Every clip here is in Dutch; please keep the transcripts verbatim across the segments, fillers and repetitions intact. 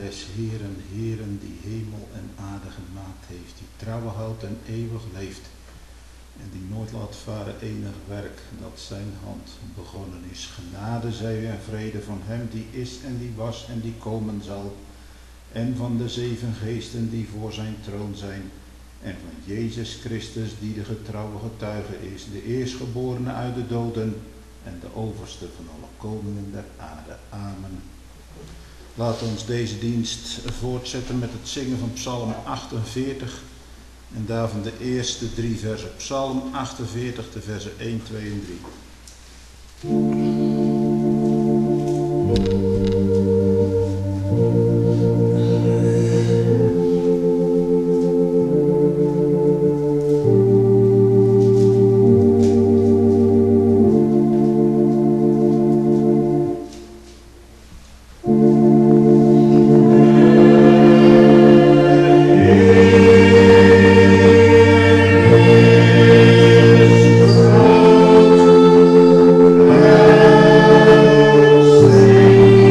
des Heeren, Heeren, die hemel en aarde gemaakt heeft, die trouwen houdt en eeuwig leeft, en die nooit laat varen enig werk dat zijn hand begonnen is. Genade zij u en vrede van hem die is en die was en die komen zal, en van de zeven geesten die voor zijn troon zijn, en van Jezus Christus die de getrouwe getuige is, de eerstgeborene uit de doden en de overste van alle koningen der aarde. Amen. Laat ons deze dienst voortzetten met het zingen van Psalm achtenveertig en daarvan de eerste drie versen. Psalm achtenveertig, de versen één, twee en drie. Sing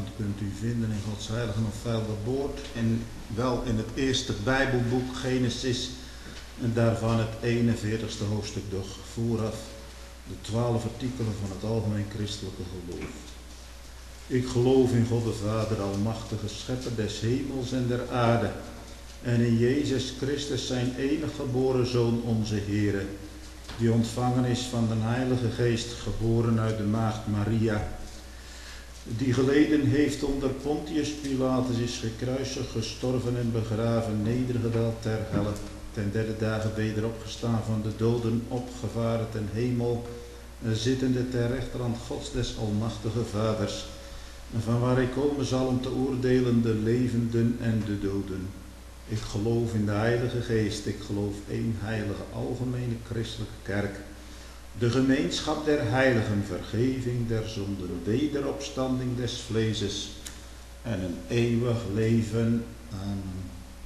kunt u vinden in Gods heilige en onfeilbare woord. En wel in het eerste Bijbelboek Genesis. En daarvan het eenenveertigste hoofdstuk, doch vooraf de twaalf artikelen van het algemeen christelijke geloof. Ik geloof in God de Vader, almachtige schepper des hemels en der aarde. En in Jezus Christus zijn enige geboren Zoon, onze Heere, die ontvangen is van de Heilige Geest, geboren uit de maagd Maria, die geleden heeft onder Pontius Pilatus, is gekruisigd, gestorven en begraven, nedergedaald ter helle, ten derde dagen weder opgestaan van de doden, opgevaren ten hemel, zittende ter rechterhand Gods des almachtige Vaders, en van waar hij komen zal om te oordelen de levenden en de doden. Ik geloof in de Heilige Geest, ik geloof één heilige algemene christelijke kerk, de gemeenschap der heiligen, vergeving der zonden, wederopstanding des vleeses en een eeuwig leven. Amen.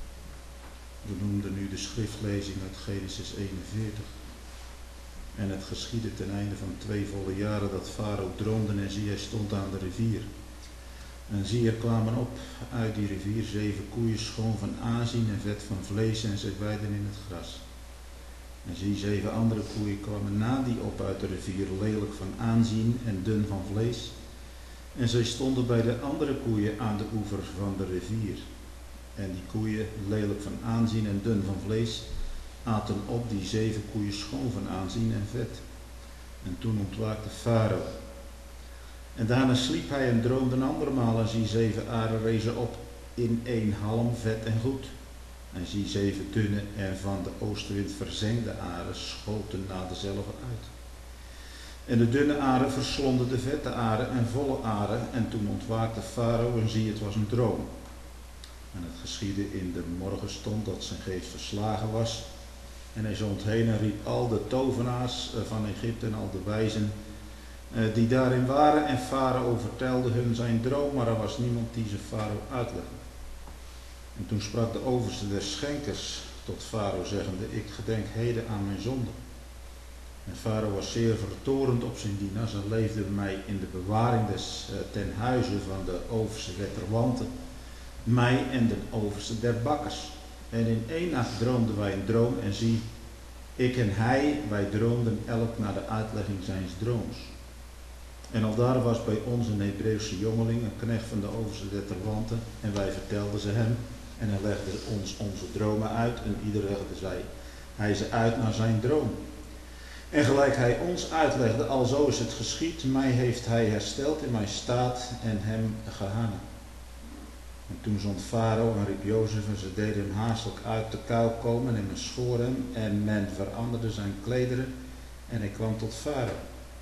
We noemden nu de schriftlezing uit Genesis eenenveertig. En het geschiedde ten einde van twee volle jaren dat Farao droomde en zie, hij stond aan de rivier. En zie, er kwamen op uit die rivier zeven koeien, schoon van aanzien en vet van vlees, en zij weidden in het gras. En zie, zeven andere koeien kwamen na die op uit de rivier, lelijk van aanzien en dun van vlees. En zij stonden bij de andere koeien aan de oever van de rivier. En die koeien, lelijk van aanzien en dun van vlees, aten op die zeven koeien schoon van aanzien en vet. En toen ontwaakte Farao. En daarna sliep hij en droomde een andermaal, en zie, zeven aren rezen op in één halm, vet en goed. En zie, zeven dunne en van de oostenwind verzengde aren schoten na dezelfde uit. En de dunne aren verslonden de vette aren en volle aren. En toen ontwaakte Farao en zie, het was een droom. En het geschiedde in de morgenstond dat zijn geest verslagen was. En hij zond heen en riep al de tovenaars van Egypte en al de wijzen die daarin waren. En Farao vertelde hun zijn droom, maar er was niemand die ze Farao uitlegde. En toen sprak de overste des schenkers tot Farao, zeggende: ik gedenk heden aan mijn zonde. En Farao was zeer vertorend op zijn dienaars en leefde mij in de bewaring des uh, ten huize van de overste der terwanten, mij en de overste der bakkers. En in één nacht droomden wij een droom, en zie, ik en hij, wij droomden elk naar de uitlegging zijns drooms. En aldaar was bij ons een Hebreeuwse jongeling, een knecht van de overste der terwanten, en wij vertelden ze hem, en hij legde ons onze dromen uit, en ieder legde zij, hij ze uit naar zijn droom. En gelijk hij ons uitlegde, alzo is het geschied, mij heeft hij hersteld in mijn staat en hem gehangen. En toen zond Farao en riep Jozef, en ze deden hem haastelijk uit de kou komen, en men schoor hem, en men veranderde zijn klederen, en hij kwam tot Farao.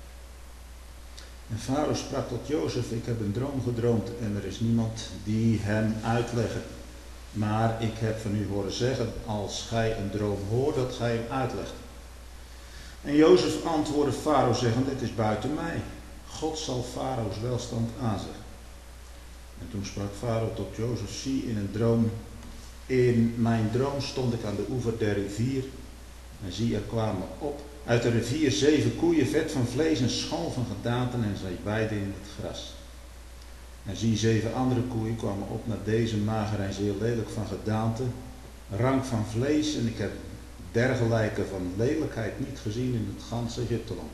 En Farao sprak tot Jozef: ik heb een droom gedroomd, en er is niemand die hem uitleggen. Maar ik heb van u horen zeggen, als gij een droom hoort, dat gij hem uitlegt. En Jozef antwoordde Farao, zeggend: dit is buiten mij. God zal Farao's welstand aanzeggen. En toen sprak Farao tot Jozef: zie, in een droom, in mijn droom stond ik aan de oever der rivier. En zie, er kwamen op uit de rivier zeven koeien, vet van vlees en schoon van gedaanten, en zij weidden in het gras. En zie, zeven andere koeien kwamen op naar deze, mager en zeer lelijk van gedaante, rank van vlees, en ik heb dergelijke van lelijkheid niet gezien in het ganse Egypteland.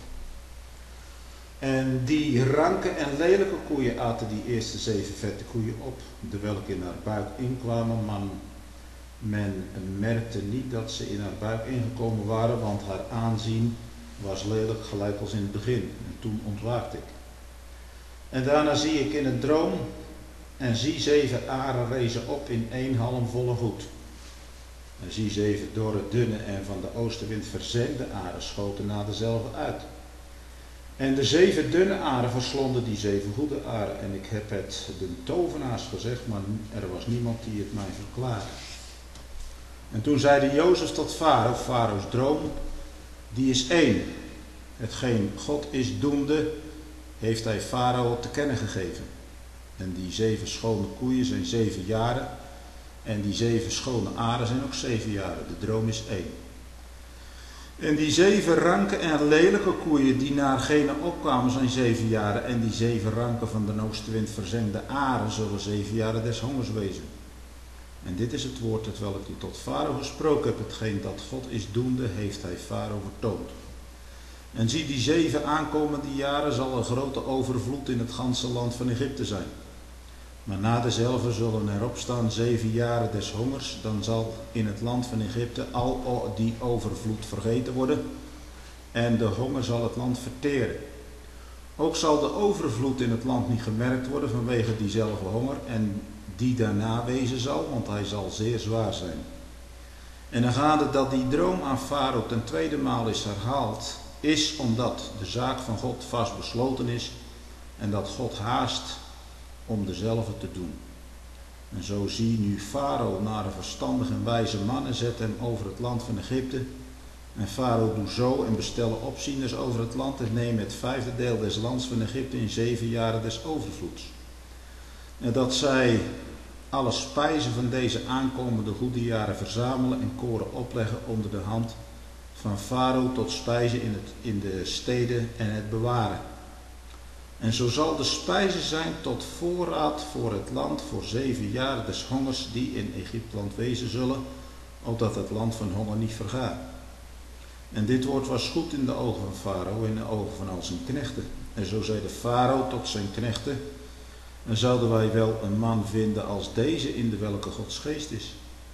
En die ranke en lelijke koeien aten die eerste zeven vette koeien op, de welke in haar buik inkwamen, maar men merkte niet dat ze in haar buik ingekomen waren, want haar aanzien was lelijk gelijk als in het begin. En toen ontwaakte ik. En daarna zie ik in een droom, en zie zeven aren rezen op in één halm volle goed. En zie zeven dorre, dunne en van de oostenwind verzengde aren schoten na dezelfde uit. En de zeven dunne aren verslonden die zeven goede aren. En ik heb het de tovenaars gezegd, maar er was niemand die het mij verklaarde. En toen zeide Jozef tot Farao, Farao's droom, die is één. Hetgeen God is doende, heeft hij Farao te kennen gegeven. En die zeven schone koeien zijn zeven jaren. En die zeven schone aren zijn ook zeven jaren. De droom is één. En die zeven ranke en lelijke koeien die naar gene opkwamen zijn zeven jaren. En die zeven ranken van de oostenwind verzengde aren zullen zeven jaren des hongers wezen. En dit is het woord het welk ik tot Farao gesproken heb. Hetgeen dat God is doende, heeft hij Farao vertoond. En zie, die zeven aankomende jaren zal een grote overvloed in het ganse land van Egypte zijn. Maar na dezelfde zullen er opstaan zeven jaren des hongers. Dan zal in het land van Egypte al die overvloed vergeten worden. En de honger zal het land verteren. Ook zal de overvloed in het land niet gemerkt worden vanwege diezelfde honger. En die daarna wezen zal, want hij zal zeer zwaar zijn. En dan gaat het dat die droom aan Farao ten tweede maal is herhaald. Is omdat de zaak van God vast besloten is. En dat God haast om dezelfde te doen. En zo zie nu Farao naar een verstandige en wijze man en zet hem over het land van Egypte. En Farao doet zo en bestellen opzieners over het land en neem het vijfde deel des lands van Egypte in zeven jaren des overvloeds. En dat zij alle spijzen van deze aankomende goede jaren verzamelen en koren opleggen onder de hand van Farao tot spijzen in, het, in de steden en het bewaren. En zo zal de spijze zijn tot voorraad voor het land voor zeven jaren des hongers die in Egypteland wezen zullen, opdat het land van honger niet vergaat. En dit woord was goed in de ogen van Farao en in de ogen van al zijn knechten. En zo zei de Farao tot zijn knechten: en zouden wij wel een man vinden als deze in de welke Gods geest is?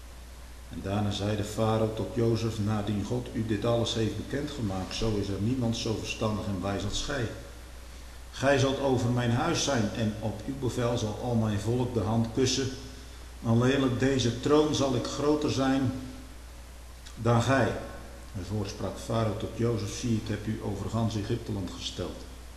En daarna zei de Farao tot Jozef: nadien God u dit alles heeft bekendgemaakt, zo is er niemand zo verstandig en wijs als gij. Gij zult over mijn huis zijn en op uw bevel zal al mijn volk de hand kussen. Alleen op deze troon zal ik groter zijn dan gij. En voor sprak Farao tot Jozef: zie, ik heb u over gans Egypteland gesteld.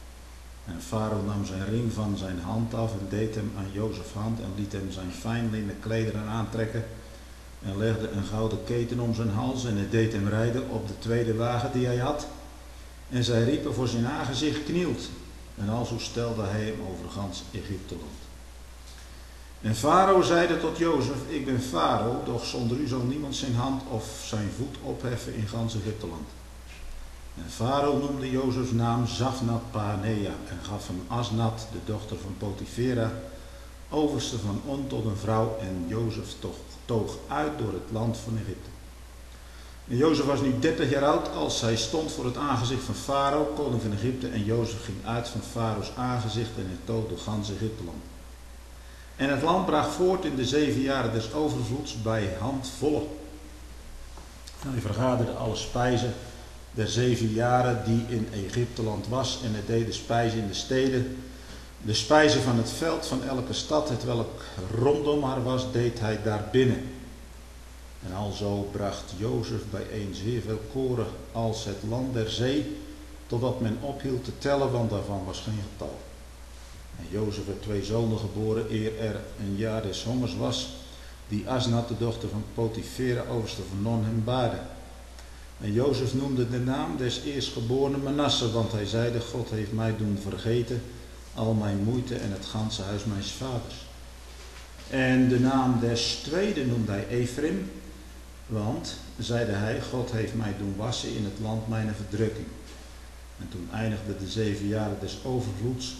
En Farao nam zijn ring van zijn hand af en deed hem aan Jozefs hand en liet hem zijn fijn linnen klederen aantrekken en legde een gouden keten om zijn hals en hij deed hem rijden op de tweede wagen die hij had. En zij riepen voor zijn aangezicht: knielt. En alzo stelde hij hem over gans Egypteland. En Farao zeide tot Jozef: ik ben Farao, doch zonder u zal niemand zijn hand of zijn voet opheffen in gans Egypteland. En Farao noemde Jozefs naam Zafnat-Paanea en gaf hem Asnat, de dochter van Potifera, overste van On tot een vrouw, en Jozef toog, toog uit door het land van Egypte. En Jozef was nu dertig jaar oud als hij stond voor het aangezicht van Farao, koning van Egypte, en Jozef ging uit van Farao's aangezicht en hij toog door gans Egypteland. En het land bracht voort in de zeven jaren des overvloeds bij handvollen. En hij vergaderde alle spijzen der zeven jaren die in Egypteland was, en hij deed de spijzen in de steden. De spijzen van het veld van elke stad, het welk rondom haar was, deed hij daar binnen. En alzo bracht Jozef bijeen zeer veel koren als het land der zee, totdat men ophield te tellen, want daarvan was geen getal. En Jozef werd twee zonen geboren eer er een jaar des hongers was, die Asnat, de dochter van Potifera, overste van Non, hem baarde. En Jozef noemde de naam des eerstgeborene Manasse, want hij zeide: God heeft mij doen vergeten al mijn moeite en het ganse huis mijns vaders. En de naam des tweede noemde hij Ephraim, want, zeide hij, God heeft mij doen wassen in het land mijn verdrukking. En toen eindigde de zeven jaren des overvloeds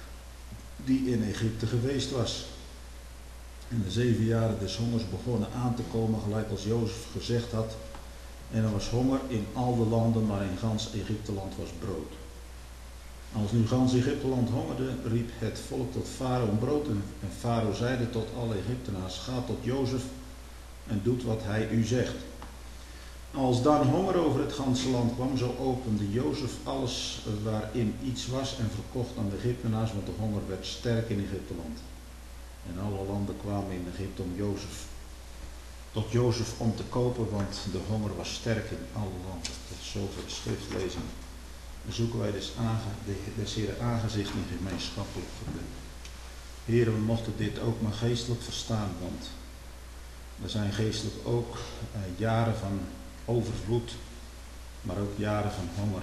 die in Egypte geweest was. En de zeven jaren des hongers begonnen aan te komen, gelijk als Jozef gezegd had. En er was honger in al de landen, maar in gans Egypteland was brood. Als nu gans Egypteland hongerde, riep het volk tot Farao om brood. En Farao zeide tot alle Egyptenaars: ga tot Jozef en doet wat hij u zegt. Als dan honger over het ganse land kwam, zo opende Jozef alles waarin iets was en verkocht aan de Egyptenaars, want de honger werd sterk in Egypteland. En alle landen kwamen in Egypte om Jozef, tot Jozef om te kopen, want de honger was sterk in alle landen. Tot zover de schriftlezing. Dan zoeken wij des, aange, des Heeren aangezicht in gemeenschappelijk gebed. Heren, we mochten dit ook maar geestelijk verstaan, want er zijn geestelijk ook eh, jaren van overvloed, maar ook jaren van honger.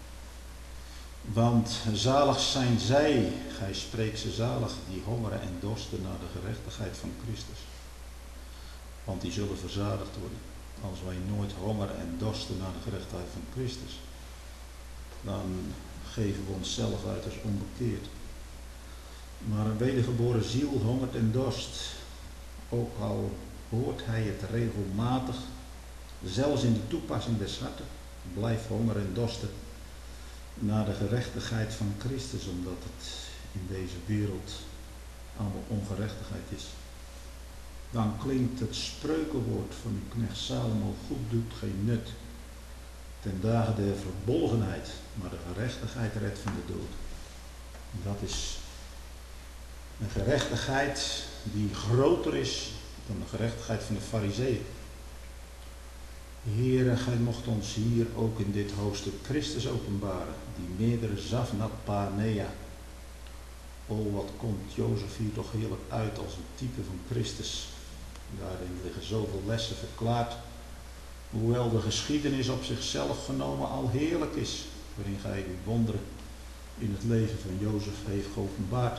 Want zalig zijn zij, gij spreekt ze zalig, die hongeren en dorsten naar de gerechtigheid van Christus. Want die zullen verzadigd worden. als wij nooit honger en dorsten naar de gerechtigheid van Christus, dan geven we onszelf uit als onbekeerd. Maar een wedergeboren ziel hongert en dorst, ook al hoort hij het regelmatig, zelfs in de toepassing des harten, blijft honger en dorsten naar de gerechtigheid van Christus, omdat het in deze wereld allemaal ongerechtigheid is. Dan klinkt het spreukenwoord van uw knecht Salomo: goed doet geen nut ten dagen der verbolgenheid, maar de gerechtigheid redt van de dood. Dat is een gerechtigheid die groter is dan de gerechtigheid van de Farizeeën. Heere, gij mocht ons hier ook in dit hoofdstuk Christus openbaren, die meerdere Zavnat Panea. O, wat komt Jozef hier toch heerlijk uit als een type van Christus. Daarin liggen zoveel lessen verklaard, hoewel de geschiedenis op zichzelf genomen al heerlijk is, waarin gij uw wonderen in het leven van Jozef heeft geopenbaard.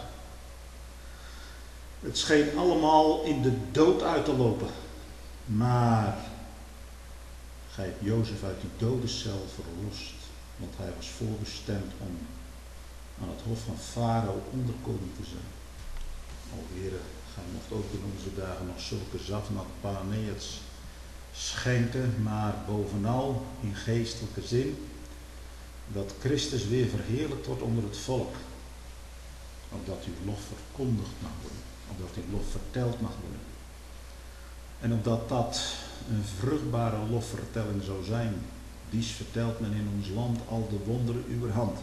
Het scheen allemaal in de dood uit te lopen, maar gij hebt Jozef uit die dodencel verlost, want hij was voorbestemd om aan het hof van Farao onderkoning te zijn. O Heere, gij mocht ook in onze dagen nog zulke Zavnat Paneats schenken, maar bovenal in geestelijke zin, dat Christus weer verheerlijkt wordt onder het volk, opdat uw lof verkondigd mag worden, opdat uw lof verteld mag worden. En opdat dat een vruchtbare lofvertelling zou zijn, dies vertelt men in ons land al de wonderen uwer hand.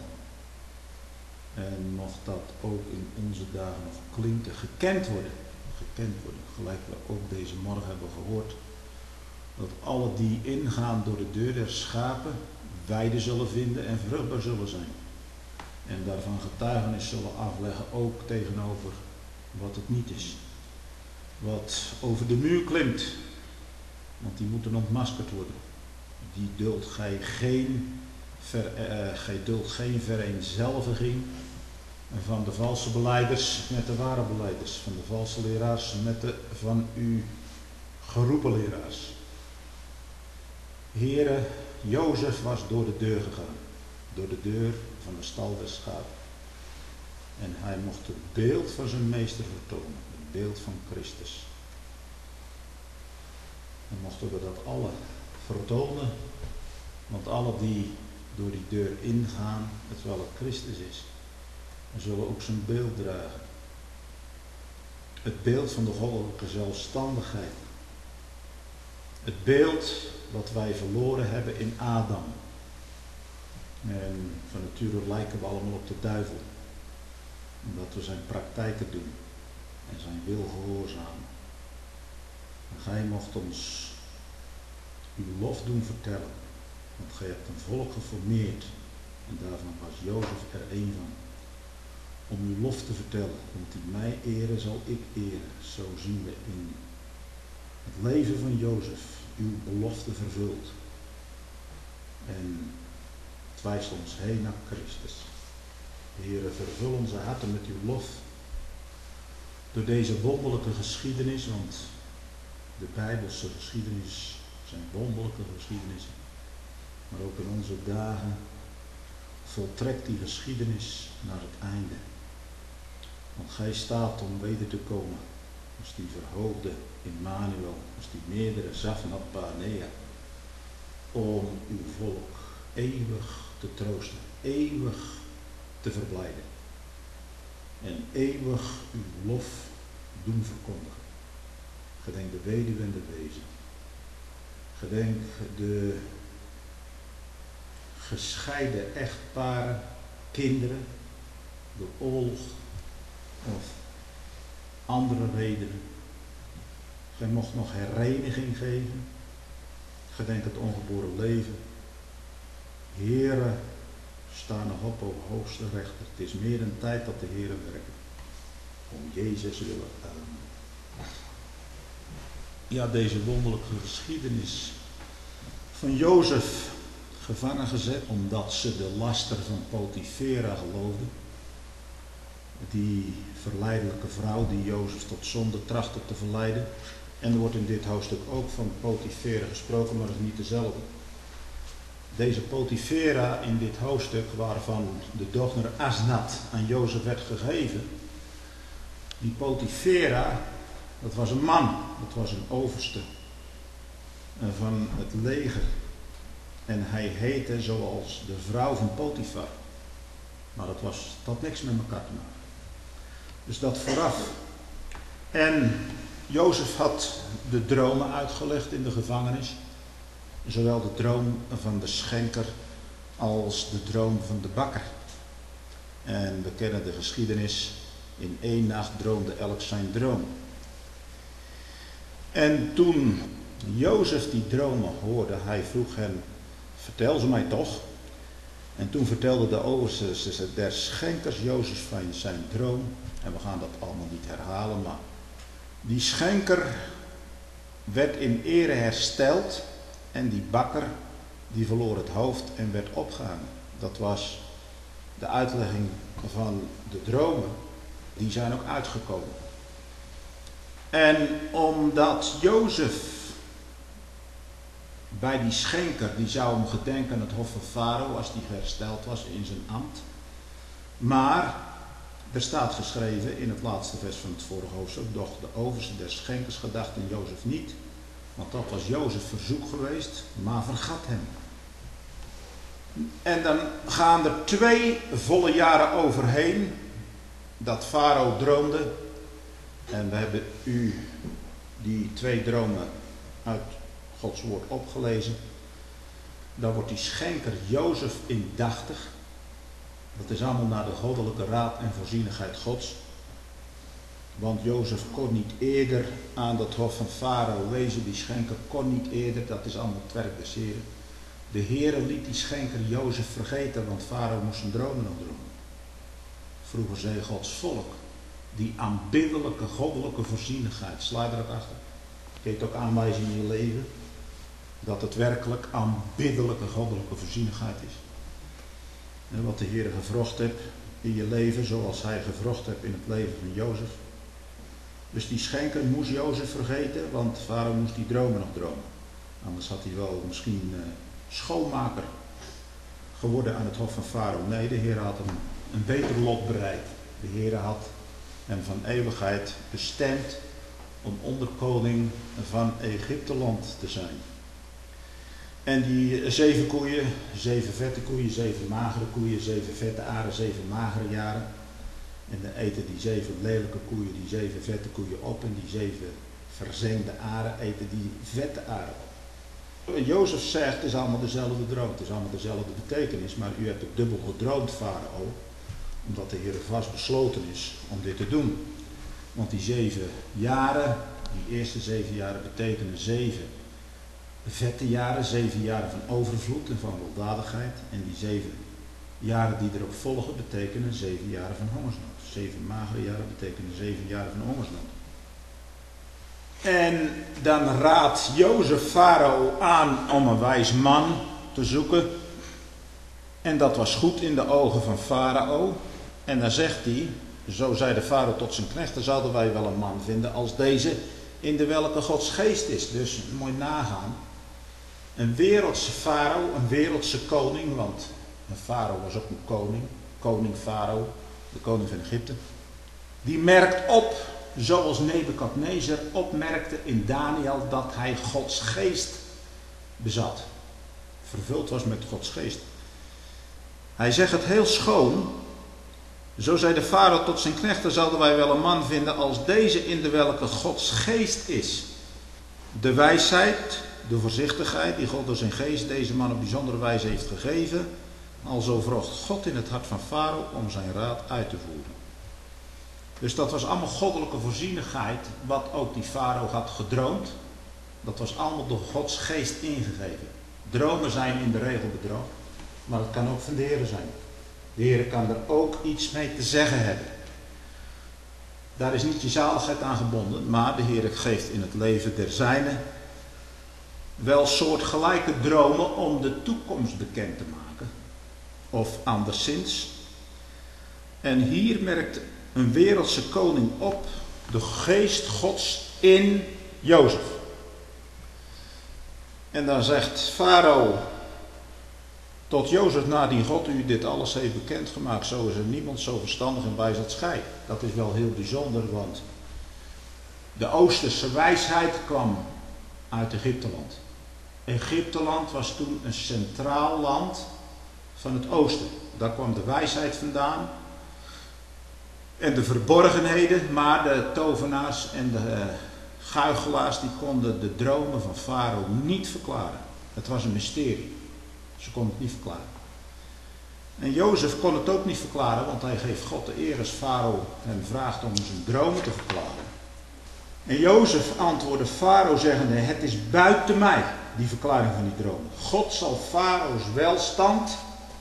En mocht dat ook in onze dagen nog klinken, gekend worden, gekend worden, gelijk we ook deze morgen hebben gehoord, dat alle die ingaan door de deur der schapen weide zullen vinden en vruchtbaar zullen zijn. En daarvan getuigenis zullen afleggen ook tegenover wat het niet is. Wat over de muur klimt, want die moeten ontmaskerd worden. Die duldt gij geen, ver, uh, gij duldt geen vereenzelviging van de valse belijders met de ware belijders, van de valse leraars met de van uw geroepen leraars. Heere, Jozef was door de deur gegaan, door de deur van de stal des schapen. En hij mocht het beeld van zijn meester vertonen, het beeld van Christus. En mochten we dat alle vertonen, want alle die door die deur ingaan, het welk Christus is, zullen ook zijn beeld dragen. Het beeld van de goddelijke zelfstandigheid. Het beeld wat wij verloren hebben in Adam. En van nature lijken we allemaal op de duivel. Omdat we zijn praktijken doen en zijn wil gehoorzamen. En gij mocht ons uw lof doen vertellen. Want gij hebt een volk geformeerd. En daarvan was Jozef er één van. Om uw lof te vertellen. Want die mij eren zal ik eren. Zo zien we in het leven van Jozef uw belofte vervuld. En het wijst ons heen naar Christus. Heere, vervul onze harten met uw lof. Door deze wonderlijke geschiedenis, want de Bijbelse geschiedenis zijn wonderlijke geschiedenissen. Maar ook in onze dagen voltrekt die geschiedenis naar het einde. Want gij staat om weder te komen. Als die verhoogde Immanuel, als die meerdere Zavnat Panea. Om uw volk eeuwig te troosten, eeuwig te verblijden. En eeuwig uw lof doen verkondigen. Gedenk de weduwe en de wezen. Gedenk de gescheiden echtparen, kinderen, door oorlog of andere redenen. Gij mocht nog hereniging geven. Gedenk het ongeboren leven. Heere, sta nog op, o hoogste rechter. Het is meer een tijd dat de Heere werkt. Om Jezus willen. Amen. Ja, deze wonderlijke geschiedenis van Jozef, gevangen gezet omdat ze de laster van Potifera geloofden. Die verleidelijke vrouw die Jozef tot zonde trachtte te verleiden. En er wordt in dit hoofdstuk ook van Potifera gesproken, maar dat is niet dezelfde. Deze Potifera in dit hoofdstuk, waarvan de dochter Asnat aan Jozef werd gegeven. Die Potifera, dat was een man, dat was een overste van het leger. En hij heette zoals de vrouw van Potifar. Maar dat, was, dat had niks met elkaar te maken. Dus dat vooraf. En Jozef had de dromen uitgelegd in de gevangenis. Zowel de droom van de schenker als de droom van de bakker. En we kennen de geschiedenis. In één nacht droomde elk zijn droom. En toen Jozef die dromen hoorde, hij vroeg hen, vertel ze mij toch. En toen vertelde de overste der schenkers Jozef van zijn droom. En we gaan dat allemaal niet herhalen, maar die schenker werd in ere hersteld. En die bakker, die verloor het hoofd en werd opgehangen. Dat was de uitlegging van de dromen. Die zijn ook uitgekomen. En omdat Jozef bij die schenker, die zou hem gedenken aan het hof van Farao als die hersteld was in zijn ambt. Maar er staat geschreven in het laatste vers van het vorige hoofdstuk, doch de overste der schenkers gedacht aan Jozef niet. Want dat was Jozefs verzoek geweest, maar vergat hem. En dan gaan er twee volle jaren overheen dat Farao droomde. En we hebben u die twee dromen uit Gods woord opgelezen. Dan wordt die schenker Jozef indachtig. Dat is allemaal naar de goddelijke raad en voorzienigheid Gods. Want Jozef kon niet eerder aan dat hof van Farao wezen. Die schenker kon niet eerder. Dat is allemaal het werk des Heren. De Heere liet die schenker Jozef vergeten. Want Farao moest zijn dromen nog dromen. Vroeger zei Gods volk. Die aanbiddelijke goddelijke voorzienigheid. Sla er ook achter. Kun je het ook aanwijzen in je leven. Dat het werkelijk aanbiddelijke goddelijke voorzienigheid is. En wat de Heere gevrocht hebt in je leven. Zoals hij gevrocht hebt in het leven van Jozef. Dus die schenker moest Jozef vergeten, want Farao moest die dromen nog dromen. Anders had hij wel misschien uh, schoonmaker geworden aan het hof van Farao. Nee, de Heer had hem een beter lot bereid. De Heer had hem van eeuwigheid bestemd om onderkoning van Egypteland te zijn. En die zeven koeien, zeven vette koeien, zeven magere koeien, zeven vette aren, zeven magere jaren. En dan eten die zeven lelijke koeien die zeven vette koeien op. En die zeven verzengde aren eten die vette aren op. En Jozef zegt, het is allemaal dezelfde droom. Het is allemaal dezelfde betekenis. Maar u hebt het dubbel gedroomd, Farao. Omdat de Heer vast besloten is om dit te doen. Want die zeven jaren, die eerste zeven jaren betekenen zeven vette jaren. Zeven jaren van overvloed en van weldadigheid. En die zeven jaren die erop volgen betekenen zeven jaren van hongersnood. Zeven magere jaren betekenen zeven jaren van hongersnood. En dan raadt Jozef Farao aan om een wijs man te zoeken. En dat was goed in de ogen van Farao. En dan zegt hij, zo zei de Farao tot zijn knechten, zouden wij wel een man vinden als deze in de welke Gods geest is. Dus mooi nagaan. Een wereldse Farao, een wereldse koning, want een Farao was ook een koning, koning Farao, de koning van Egypte. Die merkt op, zoals Nebukadnezar opmerkte in Daniel, dat hij Gods geest bezat. Vervuld was met Gods geest. Hij zegt het heel schoon. Zo zei de Farao tot zijn knechten, zouden wij wel een man vinden als deze in de welke Gods geest is. De wijsheid, de voorzichtigheid die God door zijn geest deze man op bijzondere wijze heeft gegeven. Alzo vrocht God in het hart van Farao om zijn raad uit te voeren. Dus dat was allemaal goddelijke voorzienigheid, wat ook die Farao had gedroomd. Dat was allemaal door Gods geest ingegeven. Dromen zijn in de regel bedrog, maar het kan ook van de Heer zijn. De Heer kan er ook iets mee te zeggen hebben. Daar is niet je zaligheid aan gebonden, maar de Heer geeft in het leven der zijnen wel soortgelijke dromen om de toekomst bekend te maken. Of anderszins. En hier merkt een wereldse koning op de geest Gods in Jozef. En dan zegt Farao tot Jozef, nadien God u dit alles heeft bekendgemaakt, zo is er niemand zo verstandig en wijs als gij. Dat is wel heel bijzonder, want de Oosterse wijsheid kwam uit Egypteland. Egypteland was toen een centraal land van het oosten. Daar kwam de wijsheid vandaan. En de verborgenheden, maar de tovenaars en de goochelaars die konden de dromen van Farao niet verklaren. Het was een mysterie. Ze konden het niet verklaren. En Jozef kon het ook niet verklaren, want hij geeft God de eer als Farao hem vraagt om zijn dromen te verklaren. En Jozef antwoordde Farao zeggende, het is buiten mij, die verklaring van die dromen. God zal Farao's welstand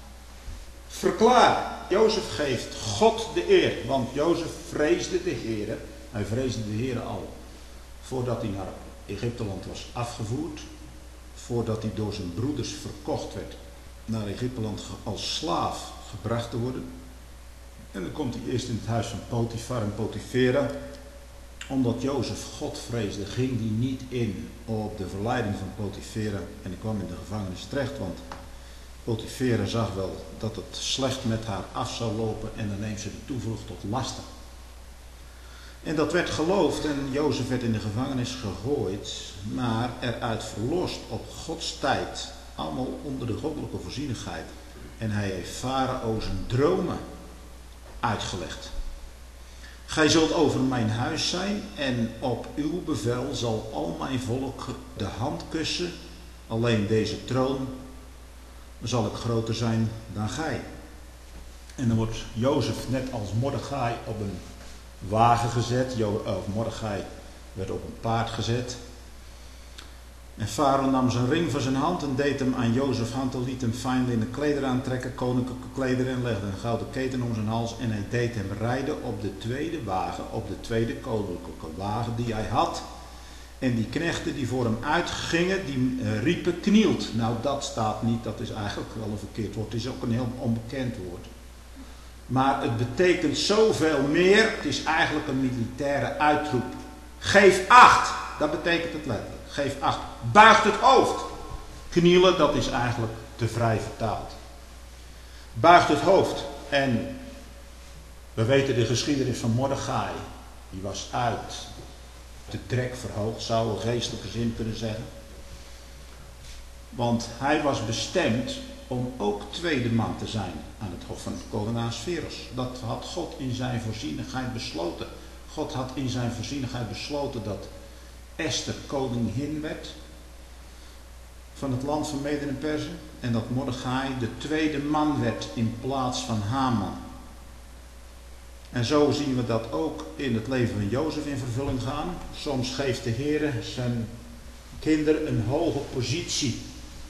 verklaren. Jozef geeft God de eer, want Jozef vreesde de Heere. Hij vreesde de Heere al voordat hij naar Egypteland was afgevoerd. Voordat hij door zijn broeders verkocht werd naar Egypteland als slaaf gebracht te worden. En dan komt hij eerst in het huis van Potifar en Potifera. Omdat Jozef God vreesde, ging hij niet in op de verleiding van Potifera. En hij kwam in de gevangenis terecht, want Potifera zag wel dat het slecht met haar af zou lopen en dan neemt ze de toevlucht tot lasten. En dat werd geloofd en Jozef werd in de gevangenis gegooid, maar eruit verlost op Gods tijd, allemaal onder de goddelijke voorzienigheid. En hij heeft Farao zijn dromen uitgelegd. Gij zult over mijn huis zijn en op uw bevel zal al mijn volk de hand kussen. Alleen deze troon zal ik groter zijn dan gij. En dan wordt Jozef net als Mordechai op een wagen gezet. Jo- of Mordechai werd op een paard gezet. En Farao nam zijn ring van zijn hand en deed hem aan Jozef hand en liet hem fijn linnen klederen aantrekken, koninklijke klederen, en legde een gouden keten om zijn hals en hij deed hem rijden op de tweede wagen, op de tweede koninklijke wagen die hij had. En die knechten die voor hem uitgingen, die uh, riepen knielt. Nou, dat staat niet, dat is eigenlijk wel een verkeerd woord, het is ook een heel onbekend woord. Maar het betekent zoveel meer, het is eigenlijk een militaire uitroep. Geef acht, dat betekent het letterlijk. Geef acht. Buigt het hoofd. Knielen, dat is eigenlijk te vrij vertaald. Buigt het hoofd. En we weten de geschiedenis van Mordechai. Die was uit de drek verhoogd, zou een geestelijke zin kunnen zeggen. Want hij was bestemd om ook tweede man te zijn aan het hof van het koning Ahasveros. Dat had God in zijn voorzienigheid besloten. God had in zijn voorzienigheid besloten dat Esther koningin werd van het land van Mede en Perzië en dat Mordechai de tweede man werd in plaats van Haman. En zo zien we dat ook in het leven van Jozef in vervulling gaan. Soms geeft de Heer zijn kinderen een hoge positie.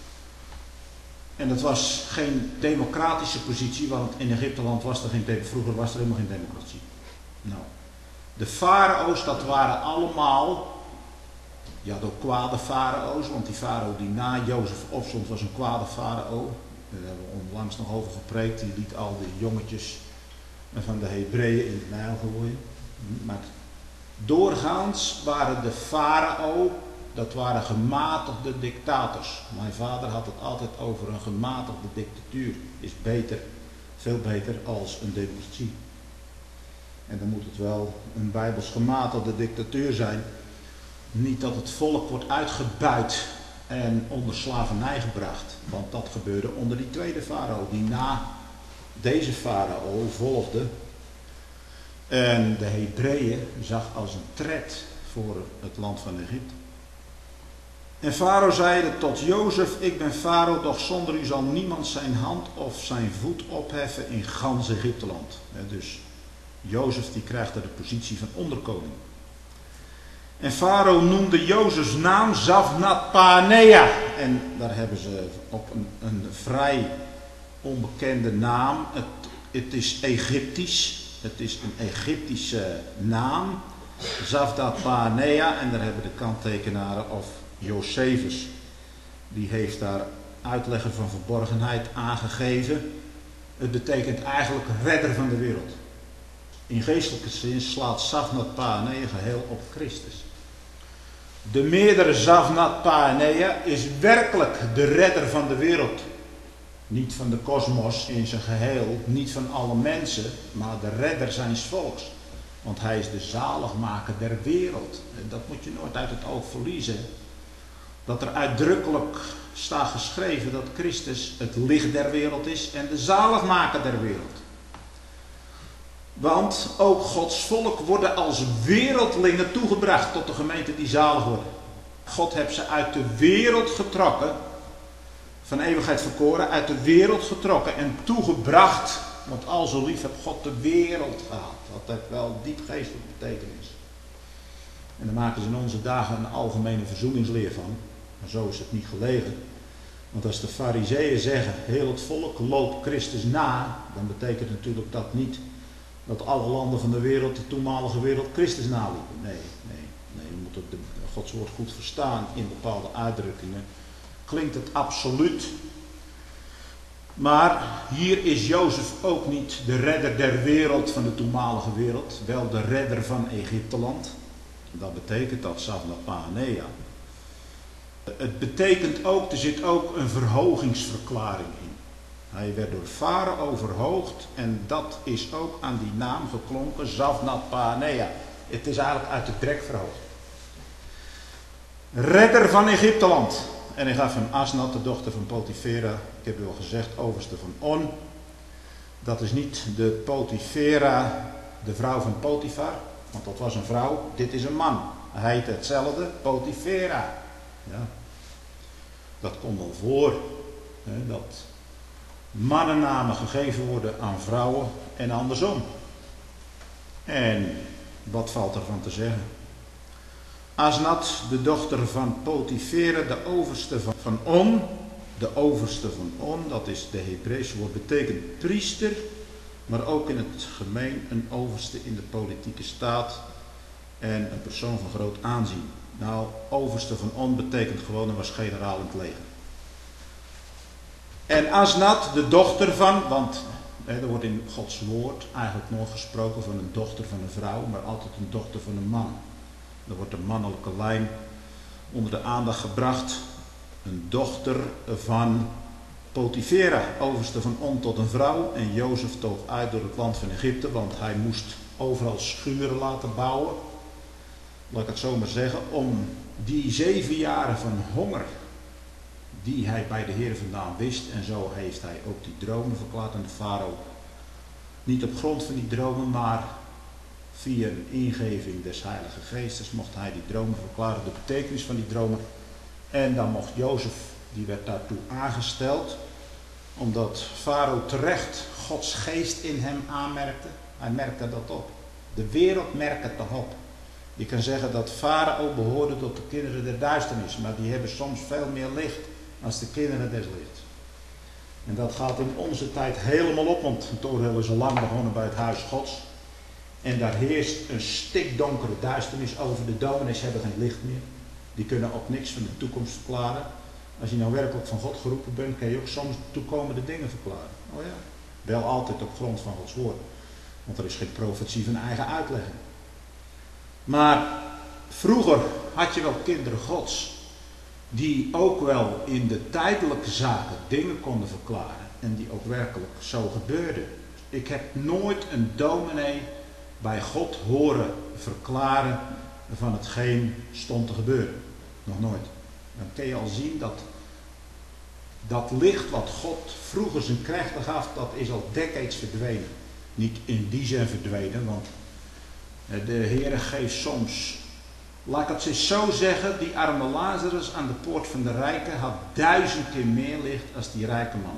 En dat was geen democratische positie, want in Egypteland was er geen, vroeger was er helemaal geen democratie. Nou, de farao's, dat waren allemaal, je had ook kwade farao's, want die farao die na Jozef opstond was een kwade farao. Daar hebben we onlangs nog over gepreekt, die liet al die jongetjes van de Hebreeën in de Nijl gooien. Maar doorgaans waren de farao, dat waren gematigde dictators. Mijn vader had het altijd over een gematigde dictatuur. Is beter, veel beter als een democratie. En dan moet het wel een bijbels gematigde dictatuur zijn. Niet dat het volk wordt uitgebuit en onder slavernij gebracht. Want dat gebeurde onder die tweede farao, die na deze farao volgde. En de Hebreeën zag als een tred voor het land van Egypte. En Farao zeide tot Jozef, ik ben Farao, doch zonder u zal niemand zijn hand of zijn voet opheffen in gans Egypteland. Dus Jozef die krijgt er de positie van onderkoning. En Farao noemde Jozefs naam Zafnat-Paaneah. En daar hebben ze op een, een vrij onbekende naam. Het, het is Egyptisch. Het is een Egyptische naam. Zafnat-Paaneah. En daar hebben de kanttekenaren of Josephus, die heeft daar uitlegger van verborgenheid aangegeven. Het betekent eigenlijk redder van de wereld. In geestelijke zin slaat Zafnat-Paaneah geheel op Christus. De meerdere Zavnat Paanea is werkelijk de redder van de wereld. Niet van de kosmos in zijn geheel, niet van alle mensen, maar de redder zijns volks. Want hij is de zaligmaker der wereld. En dat moet je nooit uit het oog verliezen. Dat er uitdrukkelijk staat geschreven dat Christus het licht der wereld is en de zaligmaker der wereld. Want ook Gods volk worden als wereldlingen toegebracht tot de gemeente die zalig worden. God heeft ze uit de wereld getrokken, van eeuwigheid verkoren, uit de wereld getrokken en toegebracht. Want al zo lief heeft God de wereld gehad. Dat heeft wel diepgeestelijke betekenis. En daar maken ze in onze dagen een algemene verzoeningsleer van. Maar zo is het niet gelegen. Want als de fariseeën zeggen, heel het volk loopt Christus na, dan betekent natuurlijk dat niet dat alle landen van de wereld, de toenmalige wereld, Christus naliepen. Nee, nee, nee. Je moet het Gods woord goed verstaan in bepaalde uitdrukkingen. Klinkt het absoluut. Maar hier is Jozef ook niet de redder der wereld van de toenmalige wereld. Wel de redder van Egypteland. Dat betekent dat Zavnat Paanea. Het betekent ook, er zit ook een verhogingsverklaring in. Hij werd door Farao verhoogd en dat is ook aan die naam geklonken, Zavnat Paanea. Het is eigenlijk uit de drek verhoogd. Redder van Egypteland. En hij gaf hem Asnat, de dochter van Potifera. Ik heb u al gezegd, overste van On. Dat is niet de Potifera, de vrouw van Potifar. Want dat was een vrouw, dit is een man. Hij heet hetzelfde, Potifera. Ja. Dat komt wel voor. Hè, dat mannennamen gegeven worden aan vrouwen en andersom. En wat valt ervan te zeggen? Asnat, de dochter van Potifera, de overste van, van On. De overste van On, dat is de Hebreeuwse woord, betekent priester. Maar ook in het gemeen een overste in de politieke staat. En een persoon van groot aanzien. Nou, overste van On betekent gewoon, hij was generaal in het leger. En Asnat, de dochter van, want hè, er wordt in Gods woord eigenlijk nooit gesproken van een dochter van een vrouw, maar altijd een dochter van een man. Er wordt de mannelijke lijn onder de aandacht gebracht. Een dochter van Potifera, overste van On tot een vrouw. En Jozef toog uit door het land van Egypte, want hij moest overal schuren laten bouwen. Laat ik het zo maar zeggen, om die zeven jaren van honger die hij bij de Heer vandaan wist. En zo heeft hij ook die dromen verklaard aan de farao. Niet op grond van die dromen, maar via een ingeving des Heilige Geestes mocht hij die dromen verklaren, de betekenis van die dromen. En dan mocht Jozef, die werd daartoe aangesteld, omdat farao terecht Gods geest in hem aanmerkte. Hij merkte dat op. De wereld merkt het toch op. Je kan zeggen dat farao behoorde tot de kinderen der duisternis, maar die hebben soms veel meer licht als de kinderen des lichts. En dat gaat in onze tijd helemaal op, want het oordeel is al lang begonnen bij het huis Gods. En daar heerst een stikdonkere duisternis over. De dominees hebben geen licht meer. Die kunnen ook niks van de toekomst verklaren. Als je nou werkelijk van God geroepen bent, kan je ook soms toekomende dingen verklaren. Oh ja. Wel altijd op grond van Gods woord. Want er is geen profetie van eigen uitlegging. Maar vroeger had je wel kinderen Gods, die ook wel in de tijdelijke zaken dingen konden verklaren. En die ook werkelijk zo gebeurden. Ik heb nooit een dominee bij God horen verklaren van hetgeen stond te gebeuren. Nog nooit. Dan kun je al zien dat dat licht wat God vroeger zijn knechten gaf, dat is al decades verdwenen. Niet in die zin verdwenen, want de Heere geeft soms, laat ik het eens zo zeggen, die arme Lazarus aan de poort van de rijken had duizend keer meer licht als die rijke man.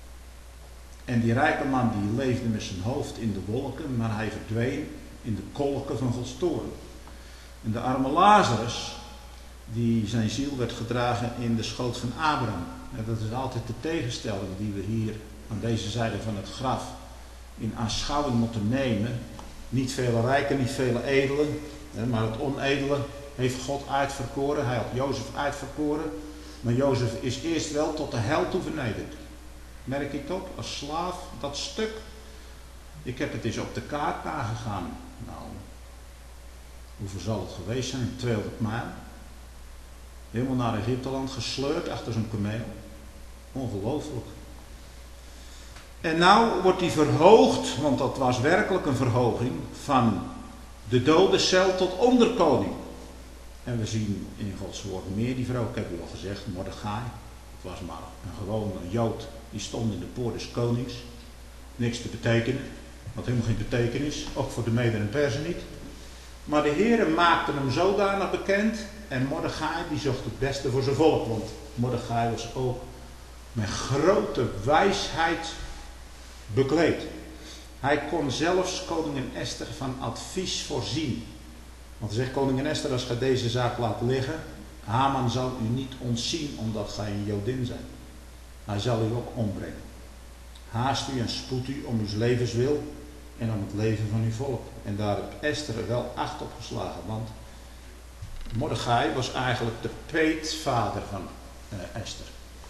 En die rijke man die leefde met zijn hoofd in de wolken, maar hij verdween in de kolken van Gods toorn. En de arme Lazarus, die zijn ziel werd gedragen in de schoot van Abraham. En dat is altijd de tegenstelling die we hier aan deze zijde van het graf in aanschouwing moeten nemen. Niet vele rijken, niet vele edelen, maar het onedele heeft God uitverkoren. Hij had Jozef uitverkoren, maar Jozef is eerst wel tot de hel toe vernederd. Merk je het op? Als slaaf, dat stuk. Ik heb het eens op de kaart nagegaan. Nou, hoeveel zal het geweest zijn? tweehonderd mijl. Helemaal naar Egypteland gesleurd achter zijn kameel. Ongelooflijk. En nou wordt hij verhoogd, want dat was werkelijk een verhoging, van de dodencel tot onderkoning. En we zien in Gods woord meer die vrouw, ik heb u al gezegd, Mordechai. Het was maar een gewone Jood, die stond in de poort des konings. Niks te betekenen, had helemaal geen betekenis, ook voor de Meden en Perzen niet. Maar de Heere maakte hem zodanig bekend en Mordechai die zocht het beste voor zijn volk. Want Mordechai was ook met grote wijsheid bekleed. Hij kon zelfs koningin Esther van advies voorzien. Want zegt koningin Esther, als gij deze zaak laat liggen, Haman zal u niet ontzien omdat gij een Jodin zijt. Hij zal u ook ombrengen. Haast u en spoed u om uw levenswil en om het leven van uw volk. En daar heeft Esther er wel acht op geslagen, want Mordechai was eigenlijk de peetvader van uh, Esther.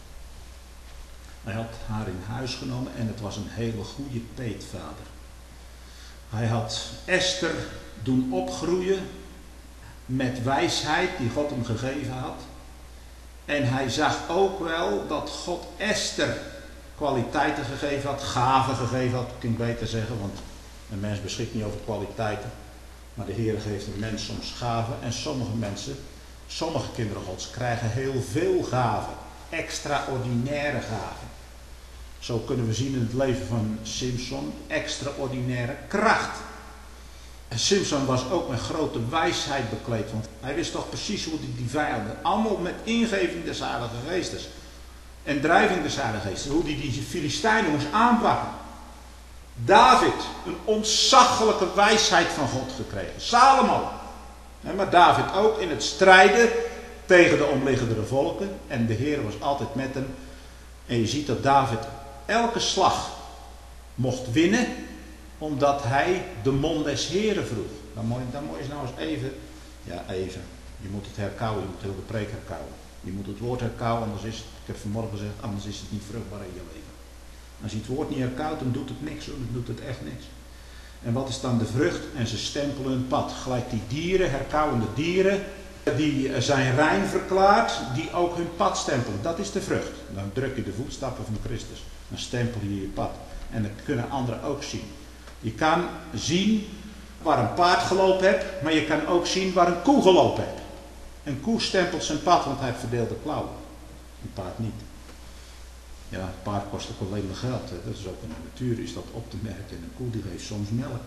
Hij had haar in huis genomen en het was een hele goede peetvader. Hij had Esther doen opgroeien met wijsheid die God hem gegeven had. En hij zag ook wel dat God Esther kwaliteiten gegeven had, gaven gegeven had, kan ik beter zeggen, want een mens beschikt niet over kwaliteiten. Maar de Heer geeft een mens soms gaven en sommige mensen, sommige kinderen Gods krijgen heel veel gaven, extraordinaire gaven. Zo kunnen we zien in het leven van Simson, extraordinaire kracht. En Simson was ook met grote wijsheid bekleed, want hij wist toch precies hoe die, die vijanden, allemaal met ingeving des Heilige Geestes en drijving des Heilige Geestes, hoe die die Filistijnen moest aanpakken. David, een ontzaglijke wijsheid van God gekregen. Salomo. Maar David ook in het strijden tegen de omliggende volken. En de Heer was altijd met hem. En je ziet dat David elke slag mocht winnen, omdat hij de mond des Heren vroeg. Dan moet, dan moet je nou eens even, ja even, je moet het herkauwen, je moet heel de preek herkauwen. Je moet het woord herkauwen, anders is het, ik heb vanmorgen gezegd, anders is het niet vruchtbaar in je leven. Als je het woord niet herkauwt, dan doet het niks, dan doet het echt niks. En wat is dan de vrucht? En ze stempelen hun pad. Gelijk die dieren, herkauwende dieren, die zijn rein verklaard, die ook hun pad stempelen. Dat is de vrucht. Dan druk je de voetstappen van Christus. Dan stempel je je pad. En dat kunnen anderen ook zien. Je kan zien waar een paard gelopen hebt, maar je kan ook zien waar een koe gelopen hebt. Een koe stempelt zijn pad, want hij heeft verdeelde klauwen. Een paard niet. Ja, het paard kost ook alleen maar geld. Hè. Dat is ook in de natuur is dat op te merken. En een koe die geeft soms melk.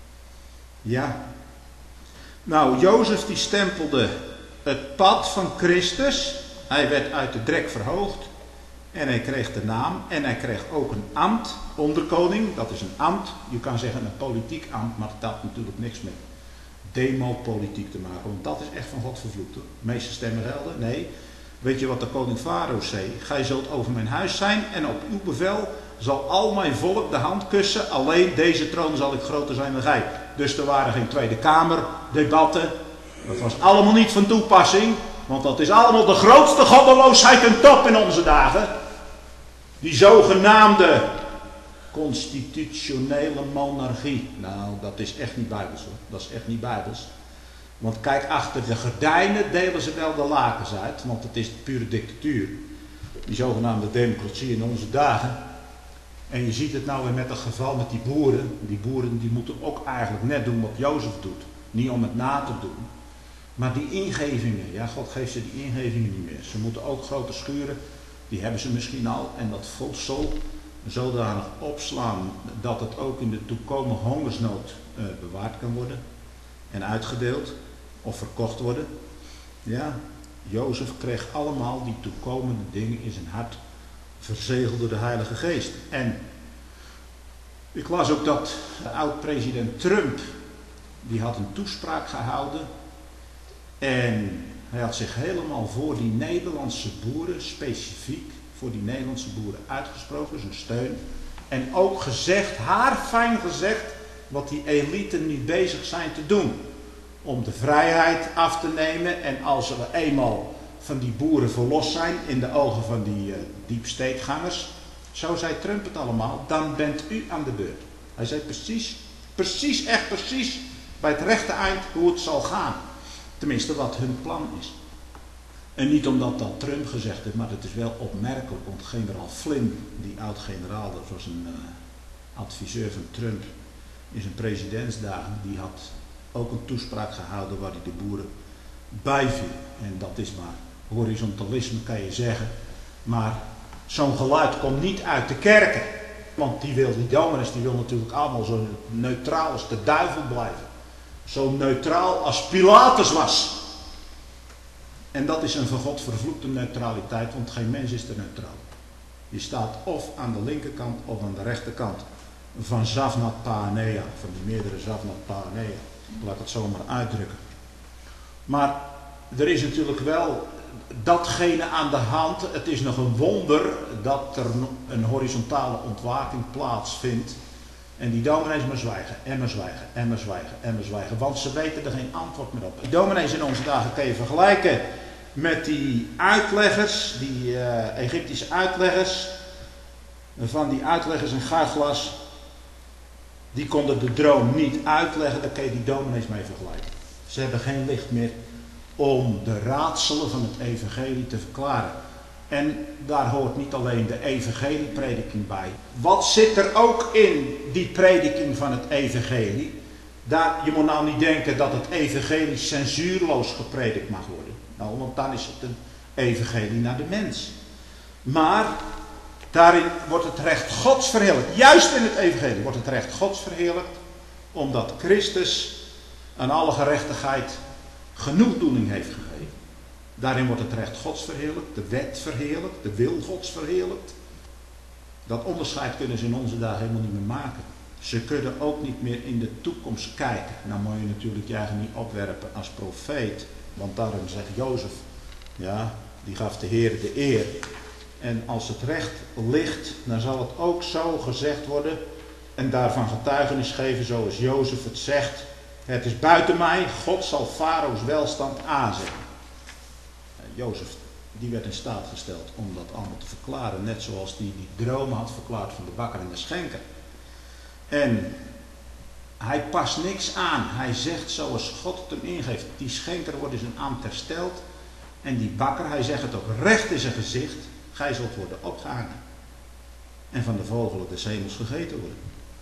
Ja. Nou, Jozef die stempelde het pad van Christus. Hij werd uit de drek verhoogd. En hij kreeg de naam. En hij kreeg ook een ambt. Onderkoning, dat is een ambt. Je kan zeggen een politiek ambt. Maar dat had natuurlijk niks met demopolitiek te maken. Want dat is echt van God vervloekt. Hoor. De meeste stemmen gelden. Nee. Weet je wat de koning Farao zei? Gij zult over mijn huis zijn en op uw bevel zal al mijn volk de hand kussen. Alleen deze troon zal ik groter zijn dan gij. Dus er waren geen Tweede Kamer debatten. Dat was allemaal niet van toepassing. Want dat is allemaal de grootste goddeloosheid en top in onze dagen. Die zogenaamde constitutionele monarchie. Nou, dat is echt niet bijbels hoor. Dat is echt niet bijbels. Want kijk, achter de gordijnen delen ze wel de lakens uit, want het is pure dictatuur. Die zogenaamde democratie in onze dagen. En je ziet het nou weer met het geval met die boeren. Die boeren die moeten ook eigenlijk net doen wat Jozef doet. Niet om het na te doen. Maar die ingevingen, ja, God geeft ze die ingevingen niet meer. Ze moeten ook grote schuren, die hebben ze misschien al. En dat voedsel zodanig opslaan dat het ook in de toekomende hongersnood uh, bewaard kan worden. En uitgedeeld. Of verkocht worden. Ja, Jozef kreeg allemaal die toekomende dingen in zijn hart verzegeld door de Heilige Geest. En ik las ook dat de oud-president Trump, die had een toespraak gehouden en hij had zich helemaal voor die Nederlandse boeren, specifiek voor die Nederlandse boeren uitgesproken, zijn steun. En ook gezegd, haarfijn gezegd, wat die elite nu bezig zijn te doen. Om de vrijheid af te nemen en als we eenmaal van die boeren verlost zijn in de ogen van die uh, deep state gangers, zo zei Trump het allemaal, dan bent u aan de beurt. Hij zei precies, precies, echt precies bij het rechte eind hoe het zal gaan. Tenminste wat hun plan is. En niet omdat dat Trump gezegd heeft, maar het is wel opmerkelijk, want generaal Flynn, die oud-generaal, dat was een uh, adviseur van Trump in zijn presidentsdagen, die had ook een toespraak gehouden waar hij de boeren bijviel. En dat is maar horizontalisme, kan je zeggen. Maar zo'n geluid komt niet uit de kerken. Want die wil, die dominees, die wil natuurlijk allemaal zo neutraal als de duivel blijven. Zo neutraal als Pilatus was. En dat is een van God vervloekte neutraliteit, want geen mens is er neutraal. Je staat of aan de linkerkant of aan de rechterkant van Zavnat Paanea, van die meerdere Zavnat Paanea. Laat ik het zo maar uitdrukken. Maar er is natuurlijk wel datgene aan de hand. Het is nog een wonder dat er een horizontale ontwaking plaatsvindt. En die dominees maar zwijgen, en maar zwijgen, en maar zwijgen, en maar zwijgen. Want ze weten er geen antwoord meer op. Die dominees in onze dagen kun je vergelijken met die uitleggers, die uh, Egyptische uitleggers. Van die uitleggers en goochelaars. Die konden de droom niet uitleggen, daar kun je die dominees mee vergelijken. Ze hebben geen licht meer om de raadselen van het evangelie te verklaren. En daar hoort niet alleen de evangelieprediking bij. Wat zit er ook in die prediking van het evangelie? Daar, je moet nou niet denken dat het evangelie censuurloos gepredikt mag worden. Nou, want dan is het een evangelie naar de mens. Maar daarin wordt het recht Gods verheerlijkt. Juist in het evangelie wordt het recht Gods verheerlijkt. Omdat Christus aan alle gerechtigheid genoegdoening heeft gegeven. Daarin wordt het recht Gods verheerlijkt, de wet verheerlijkt, de wil Gods verheerlijkt. Dat onderscheid kunnen ze in onze dagen helemaal niet meer maken. Ze kunnen ook niet meer in de toekomst kijken. Nou moet je natuurlijk je eigen niet opwerpen als profeet. Want daarom zegt Jozef, ja, die gaf de Heer de eer. En als het recht ligt, dan zal het ook zo gezegd worden. En daarvan getuigenis geven zoals Jozef het zegt. Het is buiten mij, God zal Farao's welstand aanzetten. Jozef, die werd in staat gesteld om dat allemaal te verklaren. Net zoals hij die, die dromen had verklaard van de bakker en de schenker. En hij past niks aan. Hij zegt zoals God het hem ingeeft. Die schenker wordt in zijn ambt hersteld. En die bakker, hij zegt het ook recht in zijn gezicht. Gij zult worden opgehangen. En van de vogelen des hemels gegeten worden.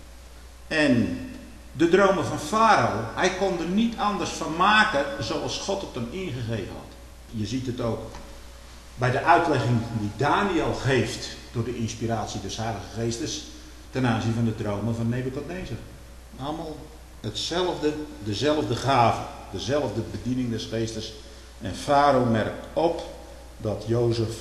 En de dromen van Farao, hij kon er niet anders van maken zoals God het hem ingegeven had. Je ziet het ook bij de uitlegging die Daniel geeft door de inspiratie des Heilige Geestes ten aanzien van de dromen van Nebukadnezar. Allemaal hetzelfde, dezelfde gave, dezelfde bediening des Geestes. En Farao merkt op dat Jozef,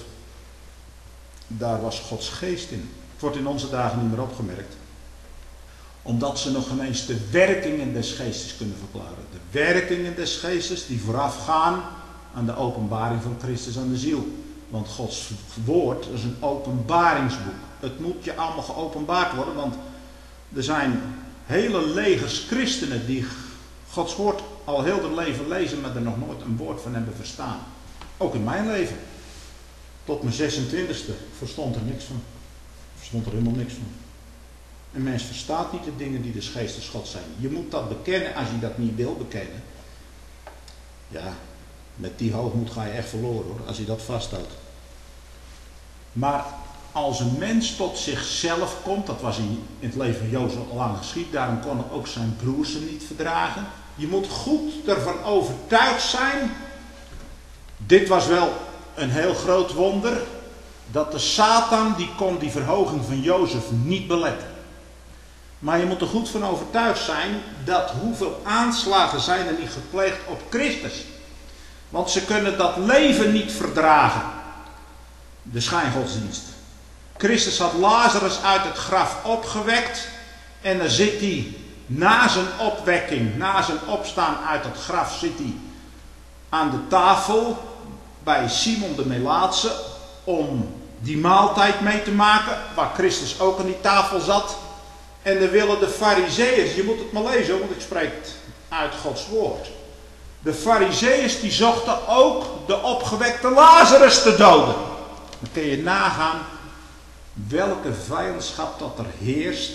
daar was Gods geest in. Het wordt in onze dagen niet meer opgemerkt. Omdat ze nog ineens de werkingen des Geestes kunnen verklaren. De werkingen des Geestes die voorafgaan aan de openbaring van Christus aan de ziel. Want Gods woord is een openbaringsboek. Het moet je allemaal geopenbaard worden, want er zijn hele legers christenen die Gods woord al heel hun leven lezen, maar er nog nooit een woord van hebben verstaan. Ook in mijn leven. Tot mijn zesentwintigste verstond er niks van. Verstond er helemaal niks van. Een mens verstaat niet de dingen die des Geestes God zijn. Je moet dat bekennen als je dat niet wil bekennen. Ja, met die hoogmoed ga je echt verloren hoor, als je dat vasthoudt. Maar als een mens tot zichzelf komt, dat was in het leven van Jozef al lang geschied, daarom konden ook zijn broers hem niet verdragen. Je moet goed ervan overtuigd zijn. Dit was wel een heel groot wonder, dat de Satan, die kon die verhoging van Jozef niet beletten. Maar je moet er goed van overtuigd zijn dat hoeveel aanslagen zijn er niet gepleegd op Christus. Want ze kunnen dat leven niet verdragen. De schijngodsdienst. Christus had Lazarus uit het graf opgewekt. En dan zit hij na zijn opwekking, na zijn opstaan uit het graf, zit hij aan de tafel bij Simon de Melaatse om die maaltijd mee te maken, waar Christus ook aan die tafel zat. En dan willen de Farizeeërs, je moet het maar lezen, want ik spreek het uit Gods woord. De Farizeeërs die zochten ook de opgewekte Lazarus te doden. Dan kun je nagaan welke vijandschap dat er heerst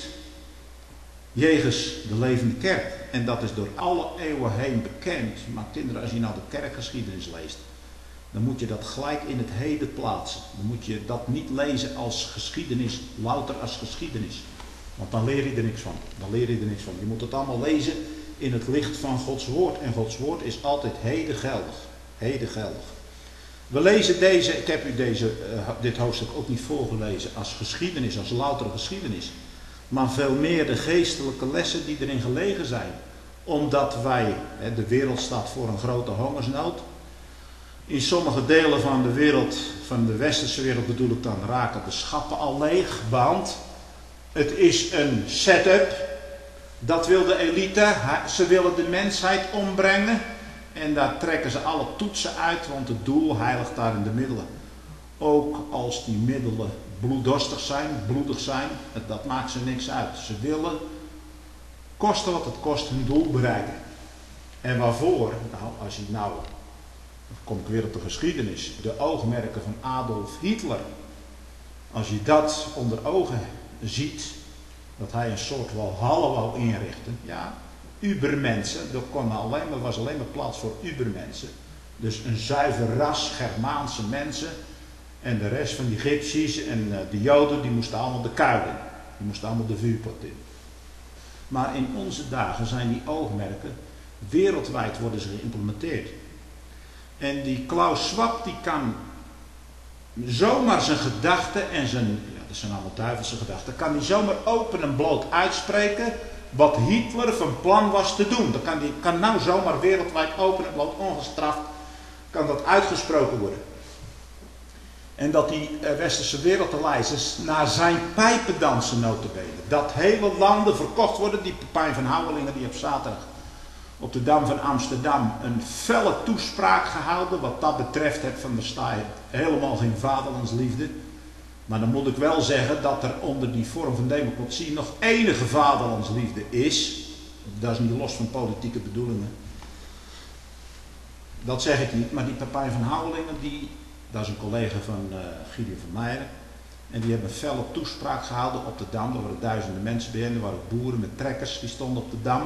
jegens de levende kerk. En dat is door alle eeuwen heen bekend. Maar kinderen, als je nou de kerkgeschiedenis leest, dan moet je dat gelijk in het heden plaatsen. Dan moet je dat niet lezen als geschiedenis, louter als geschiedenis. Want dan leer je er niks van. Dan leer je er niks van. Je moet het allemaal lezen in het licht van Gods woord. En Gods woord is altijd heden geldig. Heden geldig. We lezen deze, ik heb u deze, uh, dit hoofdstuk ook niet voorgelezen als geschiedenis, als loutere geschiedenis. Maar veel meer de geestelijke lessen die erin gelegen zijn. Omdat wij, hè, de wereld staat voor een grote hongersnood. In sommige delen van de wereld, van de westerse wereld bedoel ik dan, raken de schappen al leeg, want het is een setup. Dat wil de elite, ze willen de mensheid ombrengen. En daar trekken ze alle toetsen uit, want het doel heiligt daar in de middelen. Ook als die middelen bloeddorstig zijn, bloedig zijn, dat maakt ze niks uit. Ze willen, koste wat het kost, hun doel bereiken. En waarvoor? Nou, als je nou, dan kom ik weer op de geschiedenis, de oogmerken van Adolf Hitler. Als je dat onder ogen ziet, dat hij een soort walhalla wou inrichten, ja, ubermensen, er kon alleen maar, was alleen maar plaats voor ubermensen. Dus een zuiver ras Germaanse mensen. En de rest van die Gypsies en uh, de Joden, die moesten allemaal de kuil in. Die moesten allemaal de vuurpot in. Maar in onze dagen zijn die oogmerken, wereldwijd worden ze geïmplementeerd. En die Klaus Schwab, die kan zomaar zijn gedachten en zijn, ja, dat zijn allemaal duivelse gedachten, kan hij zomaar open en bloot uitspreken wat Hitler van plan was te doen. Dat kan, die, kan nou zomaar wereldwijd open en bloot ongestraft, kan dat uitgesproken worden. En dat die uh, westerse wereldleiders naar zijn pijpen dansen nota bene. Dat hele landen verkocht worden. Die Pepijn van Houwelingen die op zaterdag op de Dam van Amsterdam een felle toespraak gehouden. Wat dat betreft heb van der Staaij helemaal geen vaderlandsliefde. Maar dan moet ik wel zeggen dat er onder die vorm van democratie nog enige vaderlandsliefde is. Dat is niet los van politieke bedoelingen. Dat zeg ik niet. Maar die Pepijn van Houwelingen, die, dat is een collega van uh, Gideon van Meijeren. En die hebben een felle toespraak gehouden op de Dam. Er waren duizenden mensen bijeen. Er waren boeren met trekkers die stonden op de Dam.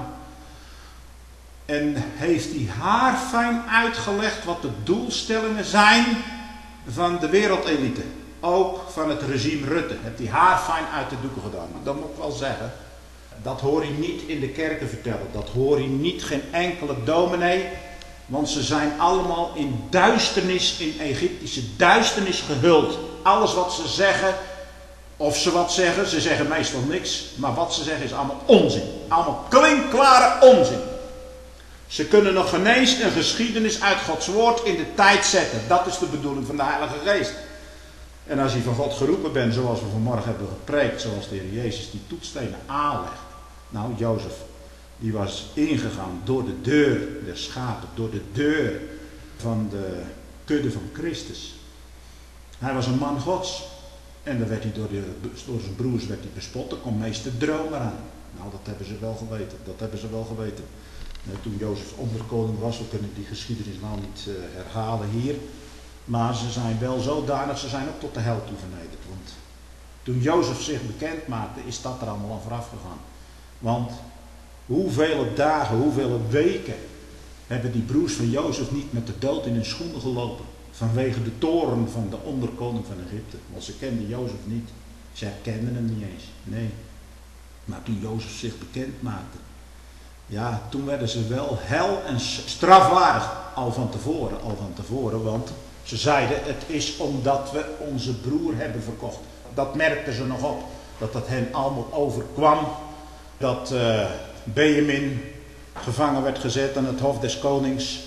En heeft hij haarfijn uitgelegd wat de doelstellingen zijn van de wereldelite. Ook van het regime Rutte. Heeft hij haarfijn uit de doeken gedaan. Maar dat moet ik wel zeggen. Dat hoor je niet in de kerken vertellen. Dat hoor je niet, geen enkele dominee. Want ze zijn allemaal in duisternis, in Egyptische duisternis gehuld. Alles wat ze zeggen, of ze wat zeggen, ze zeggen meestal niks. Maar wat ze zeggen is allemaal onzin. Allemaal klinkklare onzin. Ze kunnen nog geen eens een geschiedenis uit Gods woord in de tijd zetten. Dat is de bedoeling van de Heilige Geest. En als je van God geroepen bent, zoals we vanmorgen hebben gepreekt, zoals de Heer Jezus die toetsstenen aanlegt. Nou, Jozef, die was ingegaan door de deur der schapen, door de deur van de kudde van Christus. Hij was een man Gods. En dan werd hij door, de, door zijn broers werd hij bespot. Er kwam meester Dromer aan. Nou, dat hebben ze wel geweten. Dat hebben ze wel geweten. Toen Jozef onderkoning was, we kunnen die geschiedenis nou niet uh, herhalen hier. Maar ze zijn wel zodanig, ze zijn ook tot de hel toe vernederd. Want toen Jozef zich bekend maakte, is dat er allemaal aan vooraf gegaan. Want hoeveel dagen, hoeveel weken hebben die broers van Jozef niet met de dood in hun schoenen gelopen. Vanwege de toorn van de onderkoning van Egypte. Want ze kenden Jozef niet. Ze herkenden hem niet eens. Nee. Maar toen Jozef zich bekend maakte. Ja, toen werden ze wel hel en strafwaardig. Al van tevoren, al van tevoren. Want ze zeiden, het is omdat we onze broer hebben verkocht. Dat merkten ze nog op. Dat dat hen allemaal overkwam. Dat uh, Benjamin gevangen werd gezet aan het hof des konings.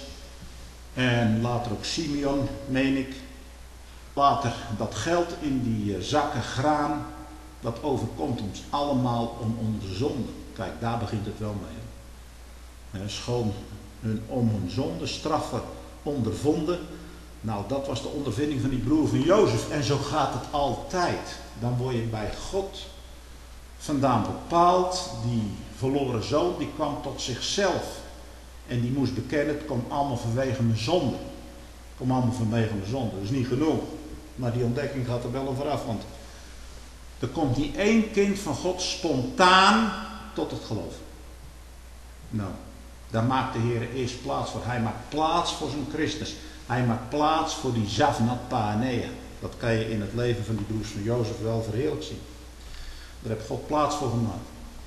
En later ook Simeon, meen ik. Later dat geld in die uh, zakken graan. Dat overkomt ons allemaal om onze zonde. Kijk, daar begint het wel mee. He, schoon hun om hun zonde straffen ondervonden. Nou, dat was de ondervinding van die broer van Jozef. En zo gaat het altijd. Dan word je bij God vandaan bepaald. Die verloren zoon, die kwam tot zichzelf. En die moest bekennen, het komt allemaal vanwege mijn zonde. Het komt allemaal vanwege mijn zonde. Dat is niet genoeg. Maar die ontdekking gaat er wel over af. Want er komt die één kind van God spontaan tot het geloof. Nou, Daar maakt de Heer eerst plaats voor. Hij maakt plaats voor zijn Christus. Hij maakt plaats voor die Zavnat Paanea. Dat kan je in het leven van die broers van Jozef wel verheerlijk zien. Daar heeft God plaats voor gemaakt.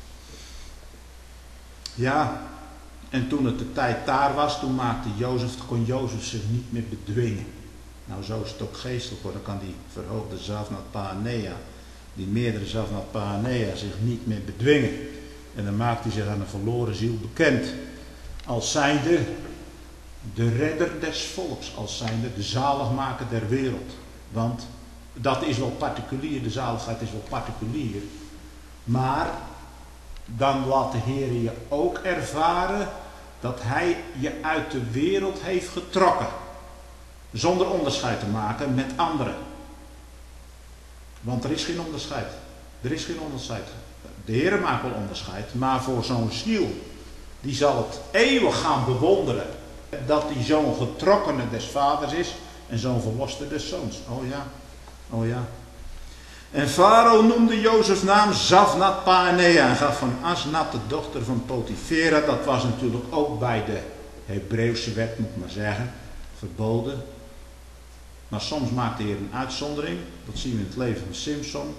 Ja, en toen het de tijd daar was, toen maakte Jozef, kon Jozef zich niet meer bedwingen. Nou, zo is het ook geestelijk hoor. Dan kan die verhoogde Zavnat Paanea, die meerdere Zavnat Paanea, zich niet meer bedwingen. En dan maakt hij zich aan een verloren ziel bekend. Als zijnde de redder des volks, als zijnde de zaligmaker der wereld. Want dat is wel particulier, de zaligheid is wel particulier. Maar dan laat de Heer je ook ervaren dat Hij je uit de wereld heeft getrokken. Zonder onderscheid te maken met anderen. Want er is geen onderscheid. Er is geen onderscheid. De Heer maakt wel onderscheid, maar voor zo'n ziel, die zal het eeuwig gaan bewonderen. Dat die zo'n getrokkene des vaders is en zo'n verloste des zoons. Oh ja, oh ja. En Farao noemde Jozefs naam Zavnat Paanea en gaf van Asnat, de dochter van Potifera. Dat was natuurlijk ook bij de Hebreeuwse wet, moet ik maar zeggen, verboden. Maar soms maakt de Heer een uitzondering. Dat zien we in het leven van Simson.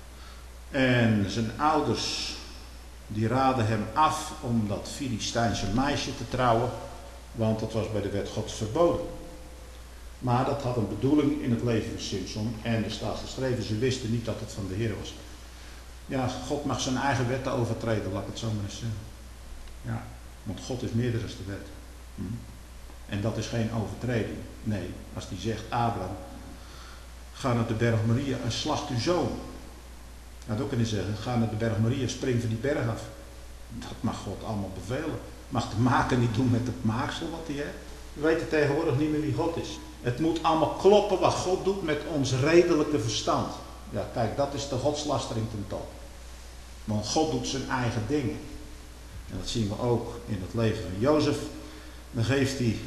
En zijn ouders, die raden hem af om dat Filistijnse meisje te trouwen. Want dat was bij de wet Gods verboden. Maar dat had een bedoeling in het leven van Simson. En er staat geschreven, ze wisten niet dat het van de Heer was. Ja, God mag zijn eigen wetten overtreden, laat ik het zo maar eens zeggen. Ja, want God is meerder dan de wet. Hm? En dat is geen overtreding. Nee, als hij zegt, Abraham, ga naar de berg Moria en slacht uw zoon. Dat ook kunnen zeggen, ga naar de berg Moria, spring van die berg af. Dat mag God allemaal bevelen. Mag de maker niet doen met het maaksel wat hij heeft. We weten tegenwoordig niet meer wie God is. Het moet allemaal kloppen wat God doet met ons redelijke verstand. Ja, kijk, dat is de godslastering ten top. Want God doet zijn eigen dingen. En dat zien we ook in het leven van Jozef. Dan geeft hij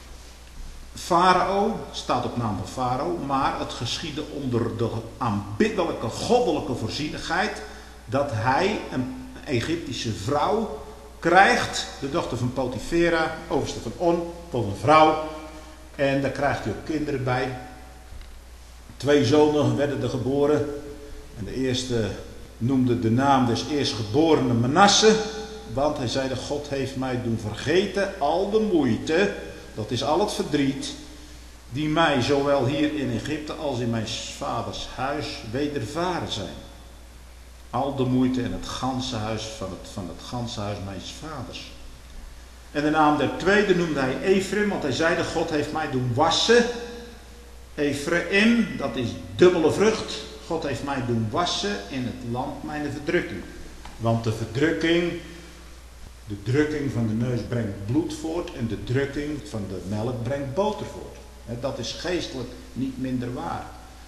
Farao, staat op naam van Farao, maar het geschiedde onder de aanbiddelijke goddelijke voorzienigheid dat hij een Egyptische vrouw krijgt, de dochter van Potifera, overste van On, tot een vrouw. En daar krijgt hij ook kinderen bij. Twee zonen werden er geboren. En de eerste noemde de naam des eerstgeborene Manasse. Want hij zei, God heeft mij doen vergeten al de moeite, dat is al het verdriet, die mij zowel hier in Egypte als in mijn vaders huis wedervaren zijn. Al de moeite en het ganse huis van het, van het ganse huis mijns vaders. En de naam der tweede noemde hij Ephraim, want hij zeide, God heeft mij doen wassen. Ephraim, dat is dubbele vrucht. God heeft mij doen wassen in het land mijn verdrukking. Want de verdrukking, de drukking van de neus brengt bloed voort en de drukking van de melk brengt boter voort. Dat is geestelijk niet minder waar.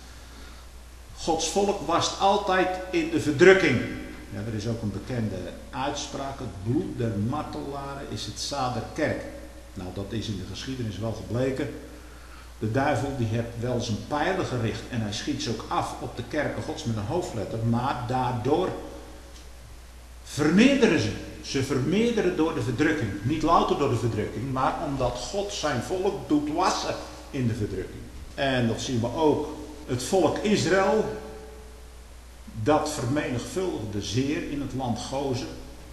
Gods volk wast altijd in de verdrukking. Ja, er is ook een bekende uitspraak, het bloed der martelaren is het zaad der kerk. Nou, dat is in de geschiedenis wel gebleken. De duivel die heeft wel zijn pijlen gericht en hij schiet ze ook af op de kerken Gods met een hoofdletter, maar daardoor vermeerderen ze. Ze vermeerderen door de verdrukking. Niet louter door de verdrukking, maar omdat God zijn volk doet wassen in de verdrukking. En dat zien we ook. Het volk Israël, dat vermenigvuldigde zeer in het land Gozen.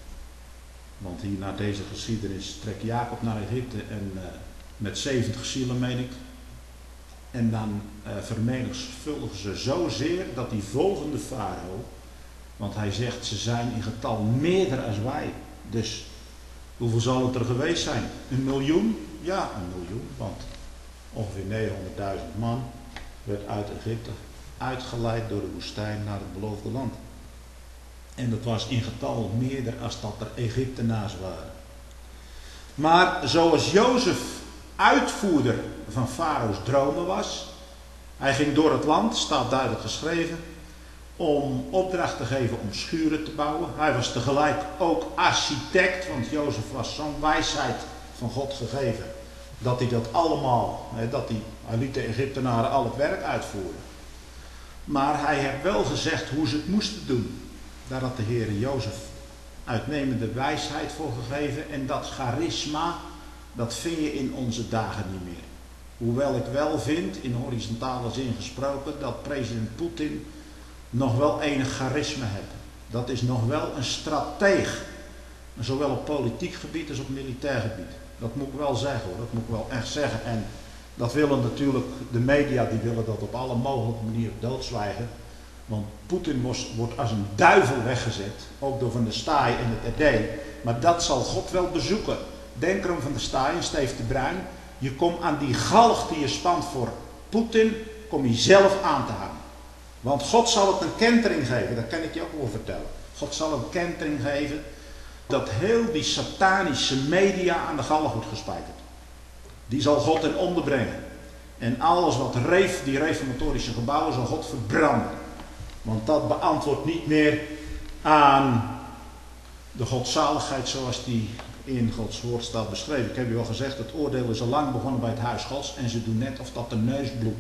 Want hier na deze geschiedenis trekt Jacob naar Egypte en uh, met zeventig zielen, meen ik. En dan uh, vermenigvuldigen ze zozeer dat die volgende farao, want hij zegt ze zijn in getal meerder als wij. Dus hoeveel zal het er geweest zijn? Een miljoen? Ja, een miljoen. Want ongeveer negenhonderdduizend man werd uit Egypte uitgeleid door de woestijn naar het beloofde land. En dat was in getal meerder als dat er Egyptenaars waren. Maar zoals Jozef uitvoerder van Farao's dromen was, hij ging door het land, staat duidelijk geschreven, om opdracht te geven om schuren te bouwen. Hij was tegelijk ook architect, want Jozef was zo'n wijsheid van God gegeven, dat hij dat allemaal, dat hij, hij liet de Egyptenaren al het werk uitvoeren. Maar hij heeft wel gezegd hoe ze het moesten doen. Daar had de Heer Jozef uitnemende wijsheid voor gegeven. En dat charisma, dat vind je in onze dagen niet meer. Hoewel ik wel vind, in horizontale zin gesproken, dat president Poetin nog wel enig charisma heeft. Dat is nog wel een strateeg. Zowel op politiek gebied als op militair gebied. Dat moet ik wel zeggen hoor, dat moet ik wel echt zeggen. En dat willen natuurlijk de media, die willen dat op alle mogelijke manieren doodzwijgen. Want Poetin wordt als een duivel weggezet, ook door Van der Staaij en het R D. Maar dat zal God wel bezoeken. Denk erom, Van der Staaij en Steve de Bruin. Je komt aan die galg die je spant voor Poetin, kom je zelf aan te hangen. Want God zal het een kentering geven, dat kan ik je ook wel vertellen. God zal een kentering geven dat heel die satanische media aan de galg wordt gespijkerd. Die zal God ten onder brengen. En alles wat reef, die reformatorische gebouwen, zal God verbranden. Want dat beantwoordt niet meer aan de godzaligheid zoals die in Gods woord staat beschreven. Ik heb u al gezegd, het oordeel is al lang begonnen bij het huis Gods en ze doen net of dat de neus bloedt.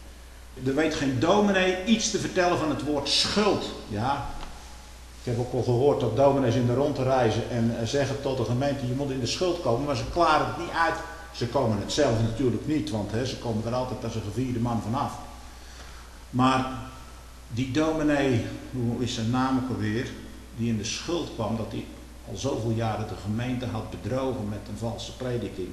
Er weet geen dominee iets te vertellen van het woord schuld. Ja, ik heb ook al gehoord dat dominees in de rondte reizen en zeggen tot de gemeente, je moet in de schuld komen, maar ze klaren het niet uit. Ze komen het zelf natuurlijk niet, want he, ze komen er altijd als een gevierde man vanaf. Maar die dominee, hoe is zijn naam ook alweer, die in de schuld kwam, dat hij al zoveel jaren de gemeente had bedrogen met een valse prediking.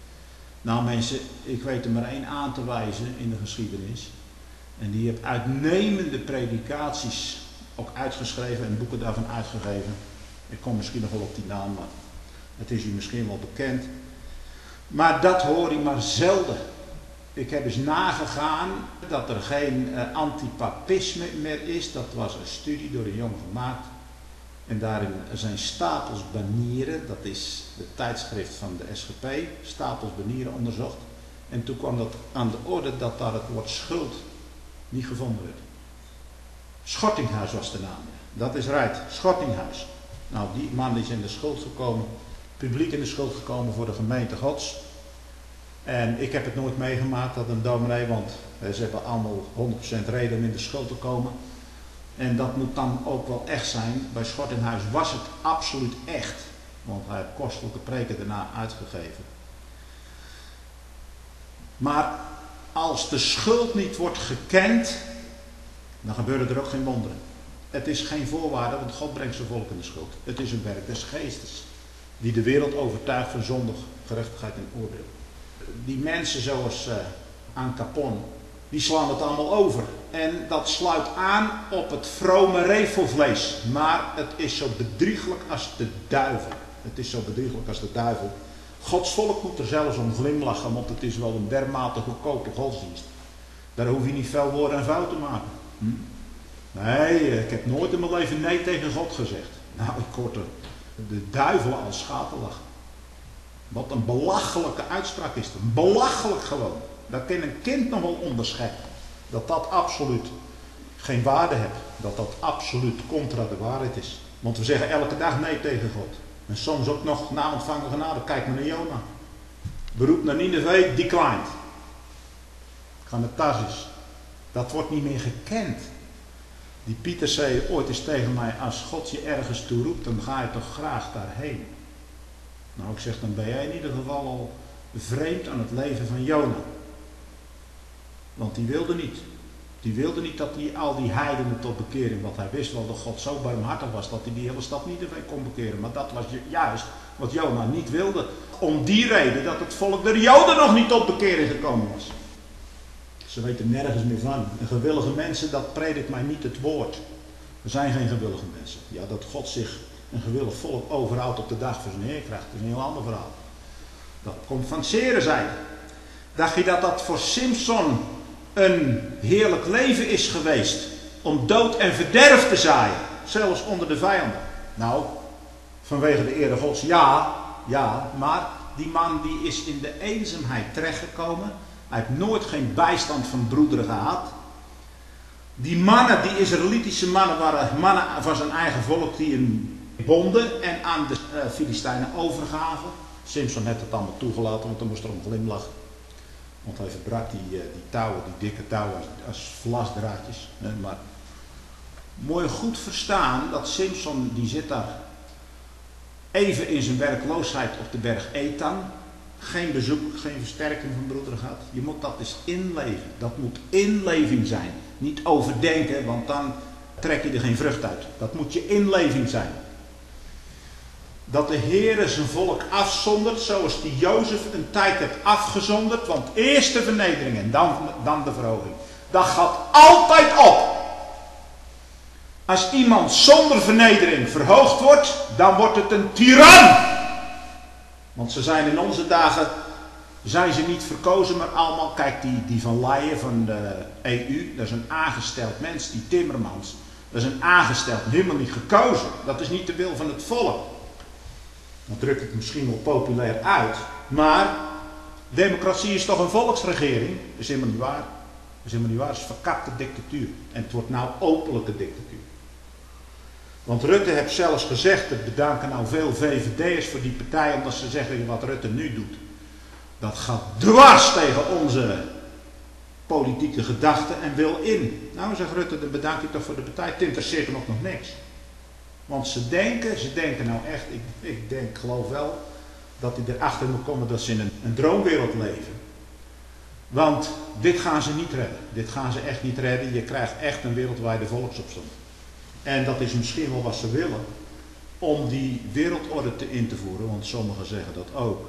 Nou mensen, ik weet er maar één aan te wijzen in de geschiedenis. En die heeft uitnemende predikaties ook uitgeschreven en boeken daarvan uitgegeven. Ik kom misschien nog wel op die naam, maar het is u misschien wel bekend. Maar dat hoor ik maar zelden. Ik heb eens nagegaan dat er geen uh, antipapisme meer is. Dat was een studie door een jongen gemaakt. En daarin zijn stapels banieren, dat is de tijdschrift van de S G P, stapels banieren onderzocht. En toen kwam dat aan de orde dat daar het woord schuld niet gevonden werd. Schortinghuis was de naam. Dat is right, Schortinghuis. Nou, die man is in de schuld gekomen, publiek in de schuld gekomen voor de gemeente Gods. En ik heb het nooit meegemaakt dat een dominee, want ze hebben allemaal honderd procent reden om in de schuld te komen. En dat moet dan ook wel echt zijn. Bij Schortinghuis was het absoluut echt. Want hij heeft kostelijke preken daarna uitgegeven. Maar als de schuld niet wordt gekend, dan gebeuren er ook geen wonderen. Het is geen voorwaarde, want God brengt zijn volk in de schuld. Het is een werk des geestes. Die de wereld overtuigt van zondig, gerechtigheid en oordeel. Die mensen zoals uh, Aan Capon, die slaan het allemaal over. En dat sluit aan op het vrome revelvlees. Maar het is zo bedrieglijk als de duivel. Het is zo bedrieglijk als de duivel. Gods volk moet er zelfs om glimlachen, want het is wel een dermate goedkope godsdienst. Daar hoef je niet veel woorden en fout te maken. Hm? Nee, ik heb nooit in mijn leven nee tegen God gezegd. Nou, ik hoor de, de duivel als schaterlachen. Wat een belachelijke uitspraak is dat. Belachelijk gewoon. Dat kan een kind nog wel onderscheppen. Dat dat absoluut geen waarde heeft. Dat dat absoluut contra de waarheid is. Want we zeggen elke dag nee tegen God. En soms ook nog na ontvangen genade. Kijk maar naar Jona. Beroep naar Nineveh, declined. Ga naar Tarsis. Dat wordt niet meer gekend. Die Pieter zei ooit eens tegen mij, als God je ergens toe roept, dan ga je toch graag daarheen. Nou, ik zeg, dan ben jij in ieder geval al vreemd aan het leven van Jona. Want die wilde niet. Die wilde niet dat die, al die heidenen tot bekering, want hij wist wel dat God zo barmhartig was dat hij die hele stad niet ervan kon bekeren. Maar dat was juist wat Jona niet wilde. Om die reden dat het volk der Joden nog niet tot bekering gekomen was. Ze weten nergens meer van. En gewillige mensen, dat predikt mij niet het woord. Er zijn geen gewillige mensen. Ja, dat God zich een gewillig volk overhoudt op de dag van zijn Heer krijgt, dat is een heel ander verhaal. Dat komt van zere zijde. Dacht je dat dat voor Simson een heerlijk leven is geweest? Om dood en verderf te zaaien. Zelfs onder de vijanden. Nou, vanwege de ere Gods, ja, ja, maar die man die is in de eenzaamheid terechtgekomen. Hij heeft nooit geen bijstand van broederen gehad. Die mannen, die Israëlitische mannen, waren mannen van zijn eigen volk die hem bonden en aan de uh, Filistijnen overgaven. Simson heeft het allemaal toegelaten, want dan moest er om glimlachen. Want hij verbrak die, uh, die touwen, die dikke touwen, als, als vlasdraadjes. Nee, maar mooi goed verstaan dat Simson, die zit daar even in zijn werkloosheid op de berg Ethan. Geen bezoek, geen versterking van broederen gehad. Je moet dat eens inleven. Dat moet inleving zijn. Niet overdenken, want dan trek je er geen vrucht uit. Dat moet je inleving zijn. Dat de Heere zijn volk afzondert, zoals die Jozef een tijd heeft afgezonderd. Want eerst de vernedering en dan, dan de verhoging. Dat gaat altijd op. Als iemand zonder vernedering verhoogd wordt, dan wordt het een tiran. Want ze zijn in onze dagen, zijn ze niet verkozen, maar allemaal, kijk die, die van Leyen van de E U, dat is een aangesteld mens, die Timmermans. Dat is een aangesteld, helemaal niet gekozen. Dat is niet de wil van het volk. Dan druk ik het misschien wel populair uit, maar democratie is toch een volksregering? Dat is helemaal niet waar. Dat is helemaal niet waar, het is verkapte dictatuur. En het wordt nou openlijke dictatuur. Want Rutte heeft zelfs gezegd, het bedanken nou veel V V D'ers voor die partij, omdat ze zeggen wat Rutte nu doet. Dat gaat dwars tegen onze politieke gedachten en wil in. Nou, zegt Rutte, dan bedank ik toch voor de partij, het interesseert hem ook nog niks. Want ze denken, ze denken nou echt, ik, ik denk, geloof wel, dat hij erachter moet komen dat ze in een, een droomwereld leven. Want dit gaan ze niet redden. Dit gaan ze echt niet redden. Je krijgt echt een wereldwijde volksopstand. En dat is misschien wel wat ze willen. Om die wereldorde te in te voeren. Want sommigen zeggen dat ook.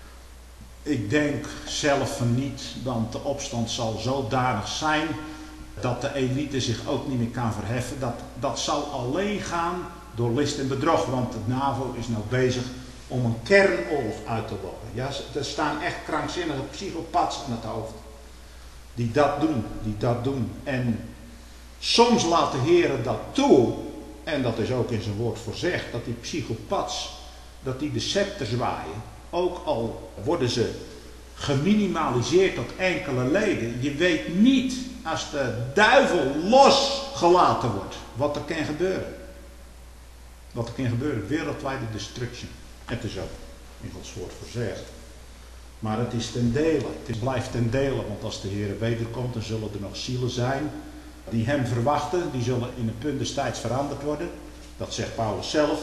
Ik denk zelf van niet. Want de opstand zal zodanig zijn. Dat de elite zich ook niet meer kan verheffen. Dat, dat zal alleen gaan door list en bedrog. Want de NAVO is nou bezig om een kernoorlog uit te lokken. Ja, er staan echt krankzinnige psychopaths aan het hoofd. Die dat doen, die dat doen. En soms laat de Heer dat toe, en dat is ook in zijn woord voorzegd, dat die psychopaths, dat die de scepter zwaaien, ook al worden ze geminimaliseerd tot enkele leden. Je weet niet, als de duivel losgelaten wordt, wat er kan gebeuren. Wat er kan gebeuren, wereldwijde destruction. Het is ook in Gods woord voorzegd. Maar het is ten dele, het blijft ten dele, want als de Heer wederkomt, dan zullen er nog zielen zijn die hem verwachten, die zullen in een punt des tijds veranderd worden. Dat zegt Paulus zelf.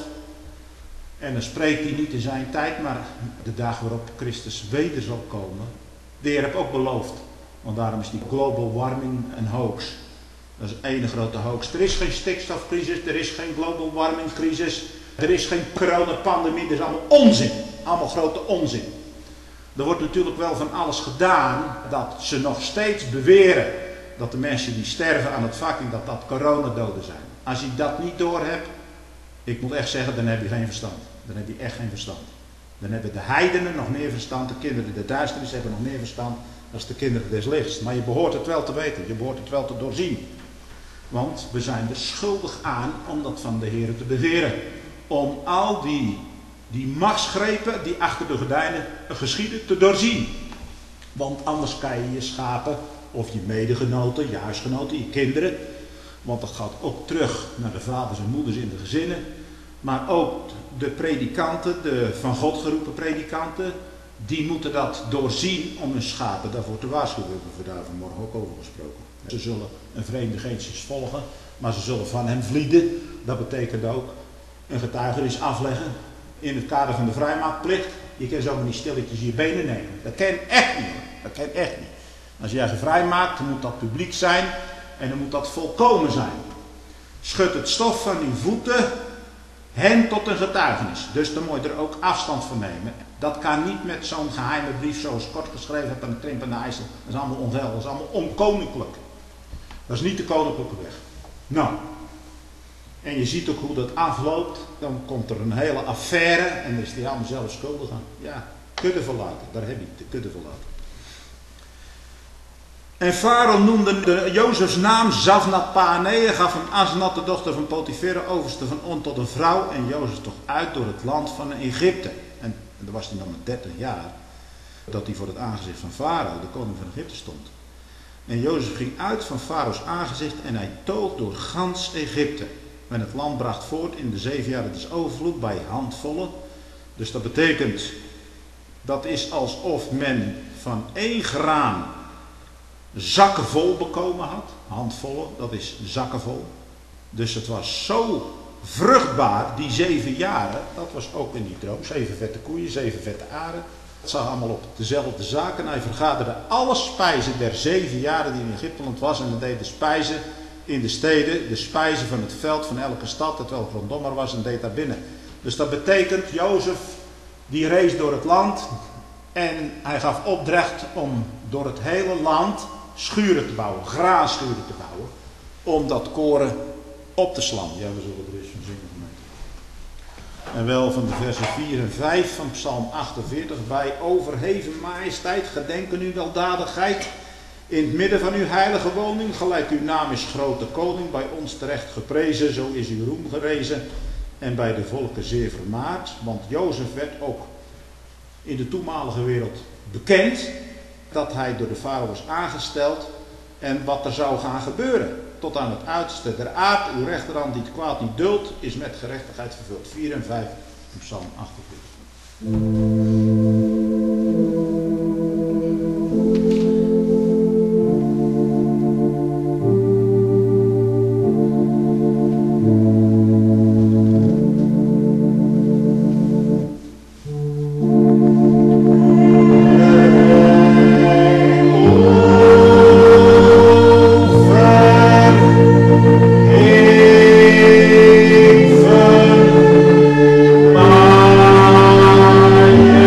En dan spreekt hij niet in zijn tijd, maar de dag waarop Christus weder zal komen. De Heer heeft ook beloofd, want daarom is die global warming een hoax. Dat is één grote hoax. Er is geen stikstofcrisis, er is geen global warming crisis, er is geen coronapandemie, dat is allemaal onzin. Allemaal grote onzin. Er wordt natuurlijk wel van alles gedaan dat ze nog steeds beweren dat de mensen die sterven aan het vaccin, dat dat coronadoden zijn. Als je dat niet doorhebt, ik moet echt zeggen, dan heb je geen verstand. Dan heb je echt geen verstand. Dan hebben de heidenen nog meer verstand, de kinderen der duisternis hebben nog meer verstand dan de kinderen des lichts. Maar je behoort het wel te weten, je behoort het wel te doorzien. Want we zijn er schuldig aan om dat van de Heer te beweren. Om al die, die machtsgrepen die achter de gordijnen geschieden te doorzien. Want anders kan je je schapen of je medegenoten, je huisgenoten, je kinderen. Want dat gaat ook terug naar de vaders en moeders in de gezinnen. Maar ook de predikanten, de van God geroepen predikanten, die moeten dat doorzien om hun schapen daarvoor te waarschuwen. We hebben daar vanmorgen ook over gesproken. Ze zullen een vreemde geestjes volgen, maar ze zullen van hem vlieden. Dat betekent ook een getuigenis afleggen in het kader van de vrijmaakplicht. Je kan zomaar niet stilletjes je benen nemen. Dat kan echt niet. Dat kan echt niet. Als jij je vrij maakt, dan moet dat publiek zijn en dan moet dat volkomen zijn. Schud het stof van uw voeten hen tot een getuigenis. Dus dan moet je er ook afstand van nemen. Dat kan niet met zo'n geheime brief zoals Kort geschreven hebt aan de Krimp en de IJssel. Dat is allemaal onheil, dat is allemaal onkoninklijk. Dat is niet de koninklijke weg. Nou, en je ziet ook hoe dat afloopt. Dan komt er een hele affaire en dan is die allemaal zelf schuldig aan. Ja, kudde verlaten, daar heb je het, de kudde verlaten. En Farao noemde de Jozefs naam Zavnat Paanea, gaf hem Asnat, de dochter van Potifera, overste van On, tot een vrouw. En Jozef toch uit door het land van Egypte. En dat was hij dan met dertig jaar, dat hij voor het aangezicht van Farao, de koning van Egypte, stond. En Jozef ging uit van Farao's aangezicht en hij toog door gans Egypte. En het land bracht voort in de zeven jaren des overvloed bij handvollen. Dus dat betekent, dat is alsof men van één graan zakken vol bekomen had. Handvollen, dat is zakken vol. Dus het was zo vruchtbaar, die zeven jaren, dat was ook in die droom, zeven vette koeien, zeven vette aren. Dat zag allemaal op dezelfde zaken. Hij vergaderde alle spijzen der zeven jaren die in Egypteland was en deed de spijzen in de steden, de spijzen van het veld van elke stad, dat wel rondom er was, en deed daar binnen. Dus dat betekent, Jozef die reis door het land en hij gaf opdracht om door het hele land schuren te bouwen, graanschuren te bouwen, om dat koren op te slaan. Ja, we zullen er eens van zingen. En wel van de versen vier en vijf van Psalm achtenveertig. Bij overheven majesteit gedenken uw weldadigheid. In het midden van uw heilige woning, gelijk uw naam is grote koning, bij ons terecht geprezen, zo is uw roem gerezen. En bij de volken zeer vermaard, want Jozef werd ook in de toenmalige wereld bekend, dat hij door de farao was aangesteld en wat er zou gaan gebeuren. Tot aan het uiterste der aard, uw rechterhand die het kwaad niet duldt, is met gerechtigheid vervuld. vier en vijf in Psalm achtenveertig. Yeah.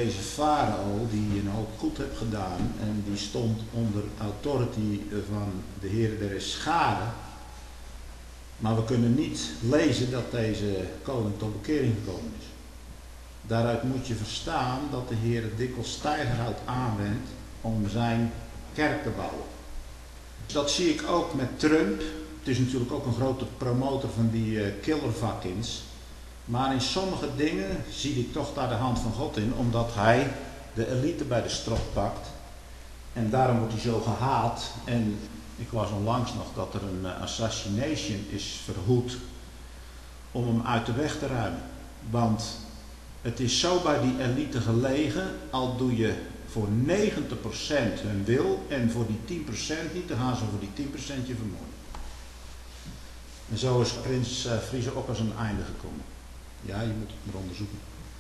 deze farao, die een hoop goed heeft gedaan en die stond onder authority van de Heer der Scharen. Maar we kunnen niet lezen dat deze koning tot bekering gekomen is. Daaruit moet je verstaan dat de Heer dikwijls steigerhout aanwendt om zijn kerk te bouwen. Dat zie ik ook met Trump. Het is natuurlijk ook een grote promotor van die uh, killer vaccins. Maar in sommige dingen zie ik toch daar de hand van God in, omdat hij de elite bij de strot pakt. En daarom wordt hij zo gehaat. En ik las onlangs nog dat er een uh, assassination is verhoed om hem uit de weg te ruimen. Want het is zo bij die elite gelegen, al doe je voor negentig procent hun wil en voor die tien procent niet, dan gaan ze voor die tien procent je vermoorden. En zo is prins uh, Friese ook als een einde gekomen. Ja, je moet het maar onderzoeken.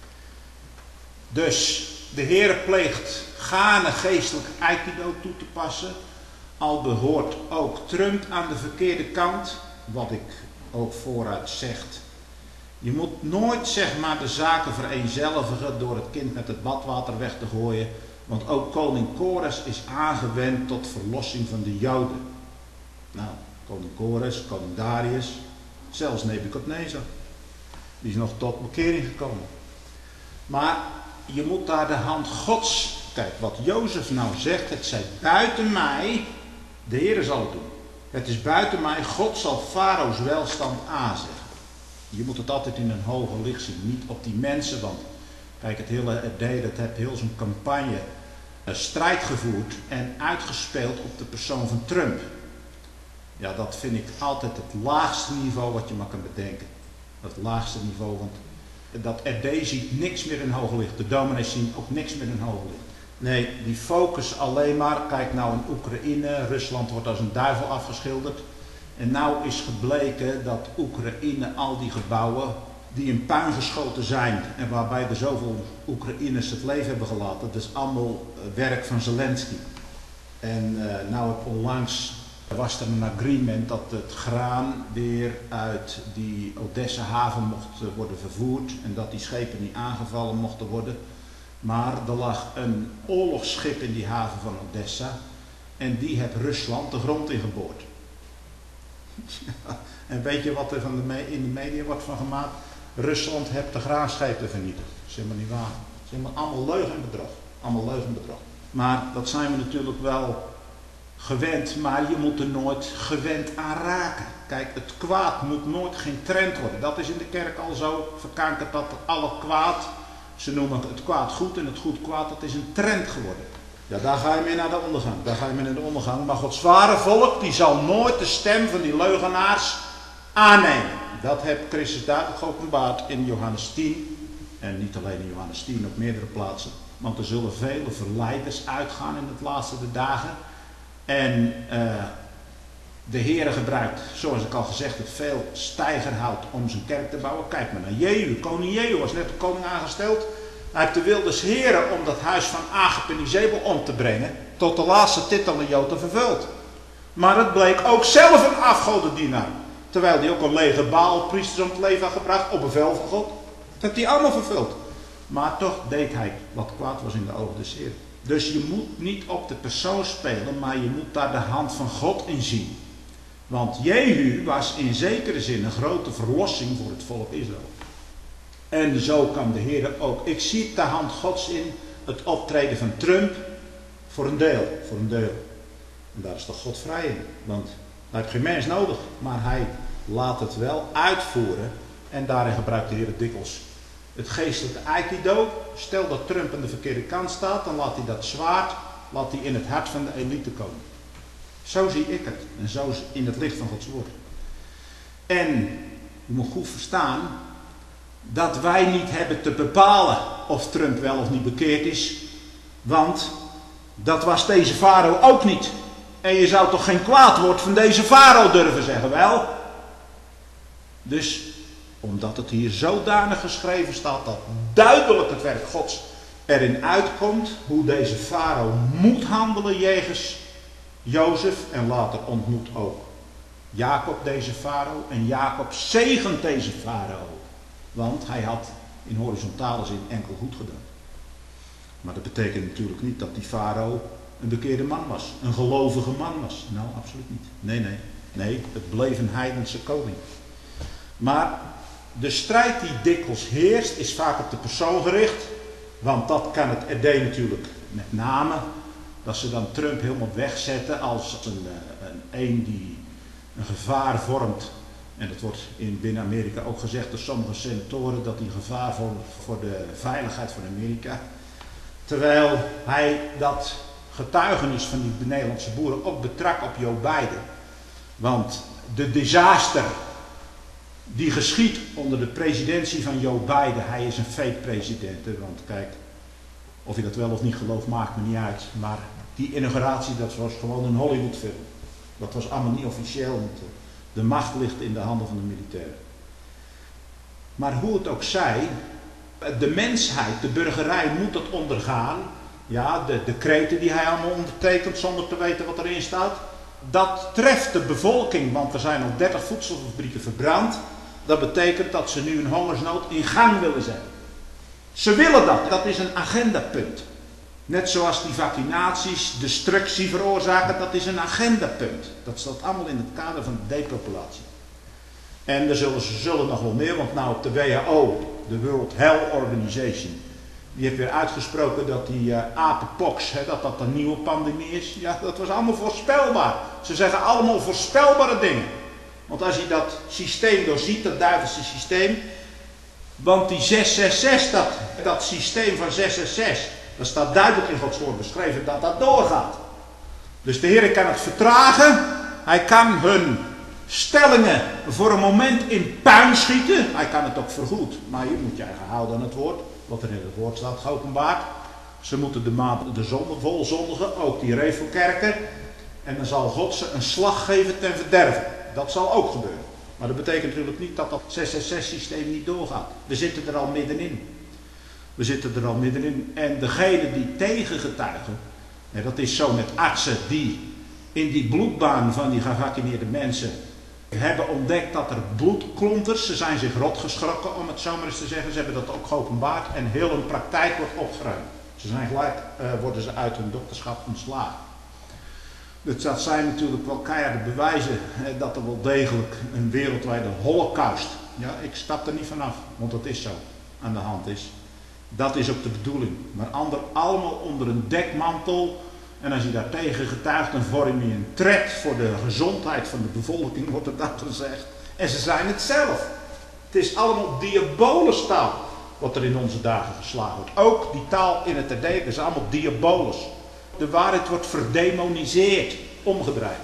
Dus de Heer pleegt gaarne geestelijk eikido toe te passen. Al behoort ook Trump aan de verkeerde kant, wat ik ook vooruit zegt. Je moet nooit zeg maar de zaken vereenzelvigen door het kind met het badwater weg te gooien. Want ook koning Kores is aangewend tot verlossing van de Joden. Nou, koning Kores, koning Darius, zelfs Nebukadnezar. Die is nog tot bekering gekomen. Maar je moet daar de hand Gods. Kijk, wat Jozef nou zegt, het zij buiten mij, de Heer zal het doen. Het is buiten mij, God zal Farao's welstand aanzeggen. Je moet het altijd in een hoger licht zien, niet op die mensen, want kijk, het hele R D, dat heeft heel zijn campagne een strijd gevoerd en uitgespeeld op de persoon van Trump. Ja, dat vind ik altijd het laagste niveau wat je maar kan bedenken. Het laagste niveau, want dat R D ziet niks meer in hoger licht. De dominees zien ook niks meer in hoger licht. Nee, die focus alleen maar, kijk nou in Oekraïne, Rusland wordt als een duivel afgeschilderd. En nou is gebleken dat Oekraïne al die gebouwen die in puin geschoten zijn en waarbij er zoveel Oekraïners het leven hebben gelaten, dat is allemaal werk van Zelensky. En uh, nou heb onlangs was er een agreement dat het graan weer uit die Odessa haven mocht worden vervoerd en dat die schepen niet aangevallen mochten worden. Maar er lag een oorlogsschip in die haven van Odessa en die heeft Rusland de grond ingeboord. Ja, en weet je wat er van de me- in de media wordt van gemaakt? Rusland heeft de graanschepen vernietigd. Dat is helemaal niet waar. Dat is helemaal allemaal leugen en bedrog. Allemaal leugen en bedrog. Maar dat zijn we natuurlijk wel gewend, maar je moet er nooit gewend aan raken. Kijk, het kwaad moet nooit geen trend worden. Dat is in de kerk al zo verkankerd dat alle kwaad, ze noemen het kwaad goed en het goed kwaad, dat is een trend geworden. Ja, daar ga je mee naar de ondergang. Daar ga je mee naar de ondergang. Maar Gods ware volk, die zal nooit de stem van die leugenaars aannemen. Dat heeft Christus duidelijk geopenbaard in Johannes tien. En niet alleen in Johannes tien, op meerdere plaatsen. Want er zullen vele verleiders uitgaan in het laatste de dagen. En uh, de Heere gebruikt, zoals ik al gezegd heb, veel steigerhout om zijn kerk te bouwen. Kijk maar naar Jehu. Koning Jehu was net de koning aangesteld. Hij heeft de wildes heren om dat huis van Agab en Izebel om te brengen, tot de laatste titel in Joden vervuld. Maar het bleek ook zelf een afgodendienaar. Terwijl hij ook een lege Baalpriesters om het leven had gebracht, op bevel van God. Dat heeft hij allemaal vervuld. Maar toch deed hij wat kwaad was in de ogen des Heren. Dus je moet niet op de persoon spelen, maar je moet daar de hand van God in zien. Want Jehu was in zekere zin een grote verlossing voor het volk Israël. En zo kan de Heer ook. Ik zie de hand Gods in het optreden van Trump voor een deel. Voor een deel. En daar is toch God vrij in. Want hij heeft geen mens nodig. Maar hij laat het wel uitvoeren. En daarin gebruikt de Heer het dikwijls. Het geestelijke aikido. Stel dat Trump aan de verkeerde kant staat. Dan laat hij dat zwaard laat hij in het hart van de elite komen. Zo zie ik het. En zo is in het licht van Gods woord. En je moet goed verstaan dat wij niet hebben te bepalen of Trump wel of niet bekeerd is. Want dat was deze farao ook niet. En je zou toch geen kwaad woord van deze farao durven zeggen, wel? Dus, omdat het hier zodanig geschreven staat dat duidelijk het werk Gods erin uitkomt, hoe deze farao moet handelen jegens Jozef, en later ontmoet ook Jacob deze farao, en Jacob zegent deze farao. Want hij had in horizontale zin enkel goed gedaan. Maar dat betekent natuurlijk niet dat die farao een bekeerde man was, een gelovige man was. Nou, absoluut niet. Nee, nee. Nee, het bleef een heidense koning. Maar de strijd die dikwijls heerst is vaak op de persoon gericht. Want dat kan het R D natuurlijk met name. Dat ze dan Trump helemaal wegzetten als een, een, een die een gevaar vormt. En dat wordt in binnen Amerika ook gezegd door sommige senatoren dat hij een gevaar vormt voor de veiligheid van Amerika. Terwijl hij dat getuigenis van die Nederlandse boeren ook betrak op Joe Biden. Want de disaster die geschiet onder de presidentie van Joe Biden, hij is een fake president. Hè? Want kijk, of je dat wel of niet gelooft maakt me niet uit. Maar die inauguratie, dat was gewoon een Hollywoodfilm. Dat was allemaal niet officieel, want de macht ligt in de handen van de militairen. Maar hoe het ook zij, de mensheid, de burgerij moet het ondergaan. Ja, de decreten die hij allemaal ondertekent zonder te weten wat erin staat. Dat treft de bevolking, want er zijn al dertig voedselfabrieken verbrand. Dat betekent dat ze nu een hongersnood in gang willen zetten. Ze willen dat, dat is een agendapunt. Net zoals die vaccinaties destructie veroorzaken, dat is een agendapunt. Dat staat allemaal in het kader van de depopulatie. En er zullen, ze zullen nog wel meer, want nou op de W H O, de World Health Organization, die heeft weer uitgesproken dat die uh, apenpox, hè, dat dat een nieuwe pandemie is. Ja, dat was allemaal voorspelbaar. Ze zeggen allemaal voorspelbare dingen. Want als je dat systeem doorziet, dat duivelse systeem, want die zes zes zes, dat, dat systeem van zes zes zes, dat staat duidelijk in Gods woord beschreven dat dat doorgaat. Dus de Heer kan het vertragen, hij kan hun stellingen voor een moment in puin schieten, hij kan het ook vergoed, maar je moet je eigen houden aan het woord, wat er in het woord staat geopenbaard. Ze moeten de maand de zonde vol zondigen, ook die revelkerken, en dan zal God ze een slag geven ten verderve. Dat zal ook gebeuren. Maar dat betekent natuurlijk niet dat dat zes zes zes systeem niet doorgaat. We zitten er al middenin. We zitten er al middenin. En degene die tegengetuigen, en dat is zo met artsen die in die bloedbaan van die gevaccineerde mensen hebben ontdekt dat er bloedklonters, ze zijn zich rot geschrokken om het zo maar eens te zeggen, ze hebben dat ook geopenbaard en heel hun praktijk wordt opgeruimd. Ze zijn gelijk, uh, worden ze uit hun dokterschap ontslagen. Dus dat zijn natuurlijk wel keiharde bewijzen hè, dat er wel degelijk een wereldwijde holocaust, ja, ik stap er niet vanaf, want dat is zo, aan de hand is. Dat is ook de bedoeling. Maar ander allemaal onder een dekmantel. En als je daar tegen getuigt, dan vorm je een threat voor de gezondheid van de bevolking, wordt er dan gezegd. En ze zijn het zelf. Het is allemaal diabolus taal wat er in onze dagen geslagen wordt. Ook die taal in het R D is allemaal diabolus. De waarheid wordt verdemoniseerd, omgedraaid.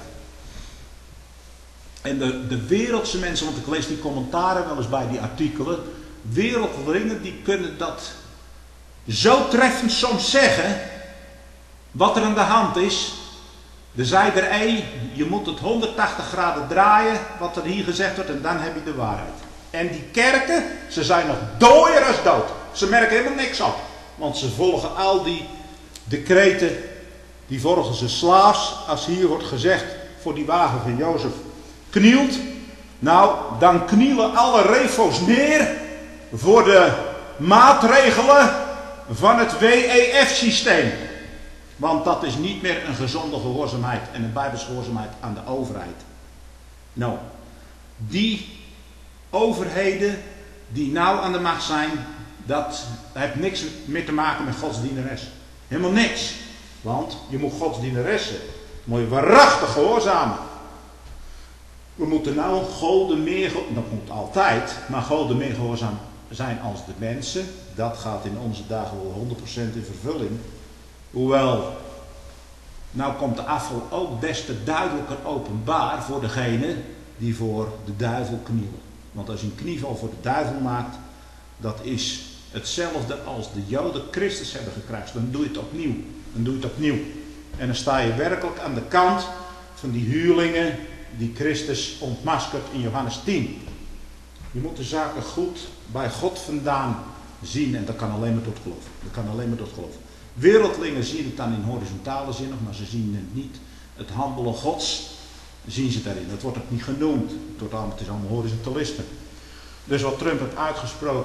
En de, de wereldse mensen, want ik lees die commentaren wel eens bij die artikelen. Wereldlingen die kunnen dat zo treffend soms zeggen. Wat er aan de hand is. Er zei er één, je moet het honderdtachtig graden draaien, wat er hier gezegd wordt, en dan heb je de waarheid. En die kerken, ze zijn nog dooier als dood. Ze merken helemaal niks op. Want ze volgen al die decreten, die volgen ze slaafs. Als hier wordt gezegd, voor die wagen van Jozef knielt. Nou, dan knielen alle refo's neer voor de maatregelen van het W E F-systeem. Want dat is niet meer een gezonde gehoorzaamheid en een bijbelse gehoorzaamheid aan de overheid. Nou, die overheden die nou aan de macht zijn, dat heeft niks meer te maken met Gods dienares. Helemaal niks. Want je moet Gods dienaressen, moet je waarachtig gehoorzamen. We moeten nou Goden meer, dat moet altijd, maar Goden meer gehoorzaam zijn als de mensen. Dat gaat in onze dagen wel honderd procent in vervulling. Hoewel, nou komt de afval ook des te duidelijker openbaar voor degene die voor de duivel knielen. Want als je een knieval voor de duivel maakt, dat is hetzelfde als de Joden Christus hebben gekruist. Dan doe je het opnieuw. Dan doe je het opnieuw. En dan sta je werkelijk aan de kant van die huurlingen die Christus ontmaskert in Johannes tien. Je moet de zaken goed bij God vandaan zien en dat kan alleen maar tot geloof. Dat kan alleen maar tot geloof. Wereldlingen zien het dan in horizontale zin nog, maar ze zien het niet. Het handelen Gods zien ze daarin. Dat wordt ook niet genoemd. Het, wordt allemaal, het is allemaal horizontalisme. Dus wat Trump heeft uitgesproken,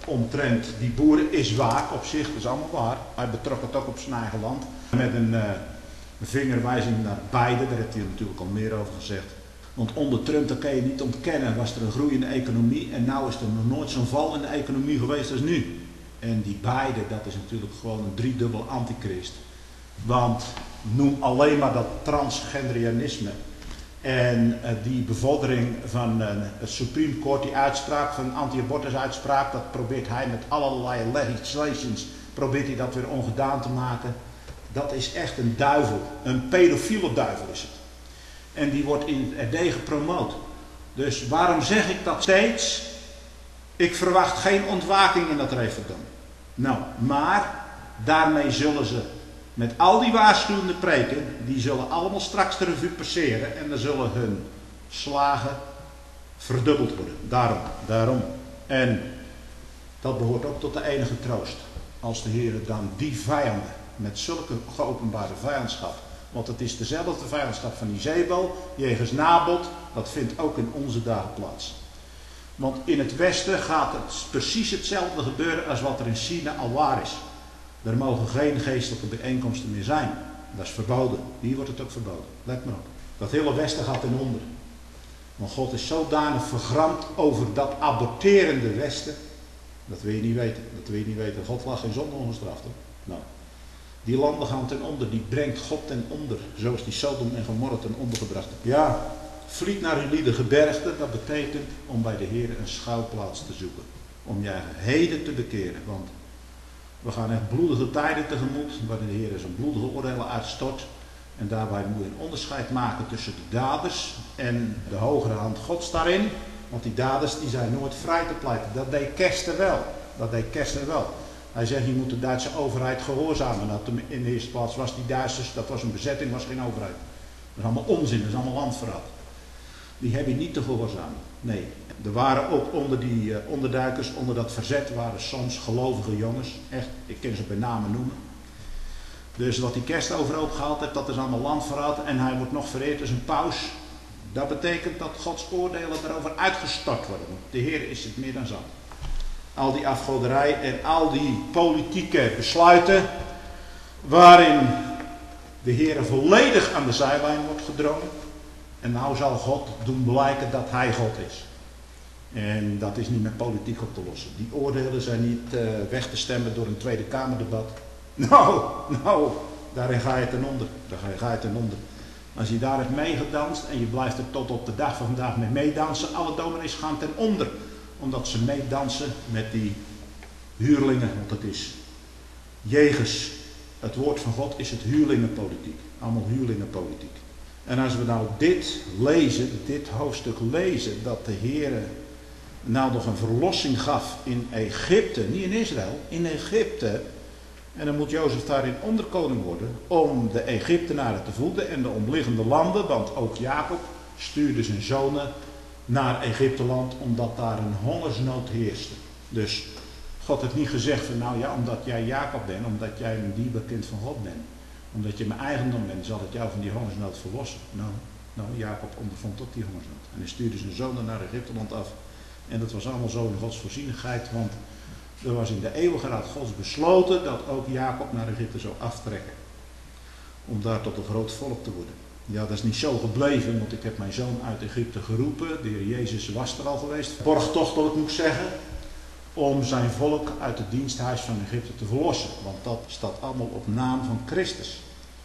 omtrent die boeren is waar op zich, dat is allemaal waar. Hij betrok het ook op zijn eigen land. Met een, uh, een vingerwijzing naar beide, daar heeft hij natuurlijk al meer over gezegd. Want onder Trump, dat kan je niet ontkennen, was er een groeiende economie en nou is er nog nooit zo'n val in de economie geweest als nu. En die beide, dat is natuurlijk gewoon een driedubbel antichrist. Want noem alleen maar dat transgenderianisme en uh, die bevordering van uh, het Supreme Court, die uitspraak van anti-abortus uitspraak, dat probeert hij met allerlei legislations, probeert hij dat weer ongedaan te maken. Dat is echt een duivel, een pedofiele duivel is het. En die wordt in het R D gepromoot. Dus waarom zeg ik dat steeds? Ik verwacht geen ontwaking in dat referendum. Nou, maar daarmee zullen ze met al die waarschuwende preken, die zullen allemaal straks de revue passeren en dan zullen hun slagen verdubbeld worden. Daarom, daarom. En dat behoort ook tot de enige troost. Als de Heer dan die vijanden met zulke geopenbaarde vijandschap, want het is dezelfde vijandschap van Izebel, jegens Nabot, dat vindt ook in onze dagen plaats. Want in het Westen gaat het precies hetzelfde gebeuren als wat er in China al waar is. Er mogen geen geestelijke bijeenkomsten meer zijn. Dat is verboden. Hier wordt het ook verboden. Let maar op. Dat hele Westen gaat ten onder. Want God is zodanig vergramd over dat aborterende Westen. Dat wil je niet weten. Dat wil je niet weten. God laat geen zonde ongestraft. Hoor. Nou. Die landen gaan ten onder. Die brengt God ten onder. Zoals die Sodom en Gomorra ten onder gebracht heeft. Ja. Vliet naar uw lieden gebergte. Dat betekent om bij de Heer een schuilplaats te zoeken. Om je heden te bekeren. Want we gaan echt bloedige tijden tegemoet, waarin de Heer zijn bloedige oordelen uitstort. En daarbij moet je een onderscheid maken tussen de daders en de hogere hand Gods daarin. Want die daders die zijn nooit vrij te pleiten. Dat deed Kersten wel. Dat deed Kersten wel. Hij zegt, je moet de Duitse overheid gehoorzamen. Nou, in de eerste plaats was die Duitsers, dat was een bezetting, was geen overheid. Dat is allemaal onzin, dat is allemaal landverraad. Die heb je niet te gehoorzamen. Nee. Er waren ook onder die uh, onderduikers, onder dat verzet, waren soms gelovige jongens. Echt, ik kan ze bij name noemen. Dus wat die kerst overhoop gehaald heeft, dat is allemaal landverraad. En hij wordt nog vereerd als een paus. Dat betekent dat Gods oordelen daarover uitgestort worden. De Heer is het meer dan zat. Al die afgoderij en al die politieke besluiten, waarin de Heer volledig aan de zijlijn wordt gedrongen. En nou zal God doen blijken dat hij God is. En dat is niet met politiek op te lossen. Die oordelen zijn niet uh, weg te stemmen door een Tweede Kamerdebat. Nou, nou, daarin ga je ten onder. Daar ga je, ga je ten onder. Als je daar hebt meegedanst en je blijft er tot op de dag van vandaag mee meedansen, alle dominees gaan ten onder. Omdat ze meedansen met die huurlingen. Want het is jegens het woord van God is het huurlingenpolitiek. Allemaal huurlingenpolitiek. En als we nou dit lezen, dit hoofdstuk lezen, dat de Heer nou nog een verlossing gaf in Egypte, niet in Israël, in Egypte. En dan moet Jozef daarin onderkoning worden om de Egyptenaren te voeden en de omliggende landen, want ook Jacob stuurde zijn zonen naar Egypteland omdat daar een hongersnood heerste. Dus God heeft niet gezegd van nou ja, omdat jij Jacob bent, omdat jij een dierbaar kind van God bent, omdat je mijn eigendom bent, zal het jou van die hongersnood verlossen. Nou, nou Jacob ondervond ook die hongersnood. En hij stuurde zijn zonen naar Egypteland af. En dat was allemaal zo in Gods voorzienigheid, want er was in de eeuwige raad Gods besloten dat ook Jacob naar Egypte zou aftrekken. Om daar tot een groot volk te worden. Ja, dat is niet zo gebleven, want ik heb mijn zoon uit Egypte geroepen. De Heer Jezus was er al geweest, borgtochtelijk moet ik zeggen, om zijn volk uit het diensthuis van Egypte te verlossen. Want dat staat allemaal op naam van Christus.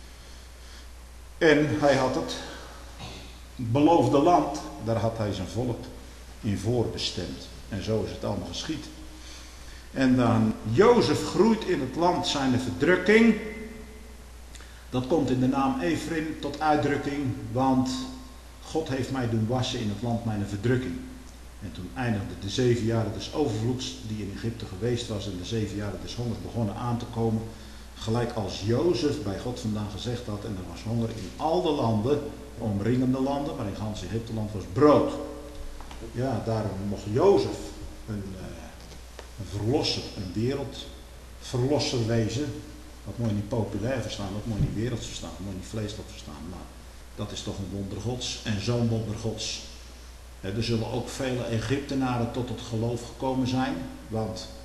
En hij had het beloofde land, daar had hij zijn volk in voorbestemd. En zo is het allemaal geschied. En dan Jozef groeit in het land zijn verdrukking. Dat komt in de naam Ephraim tot uitdrukking, want God heeft mij doen wassen in het land mijn verdrukking. En toen eindigde de zeven jaren des overvloeds die in Egypte geweest was en de zeven jaren des hongers begonnen aan te komen. Gelijk als Jozef bij God vandaan gezegd had, en er was honger in al de landen, omringende landen, maar in gans Egypteland was brood. Ja, daarom mocht Jozef een, uh, een verlosser, een wereldverlosser wezen. Dat moet je niet populair verstaan, dat moet je niet werelds verstaan, dat moet je niet vleeselijk verstaan. Maar dat is toch een wonder Gods en zo'n wonder Gods. He, er zullen ook vele Egyptenaren tot het geloof gekomen zijn, want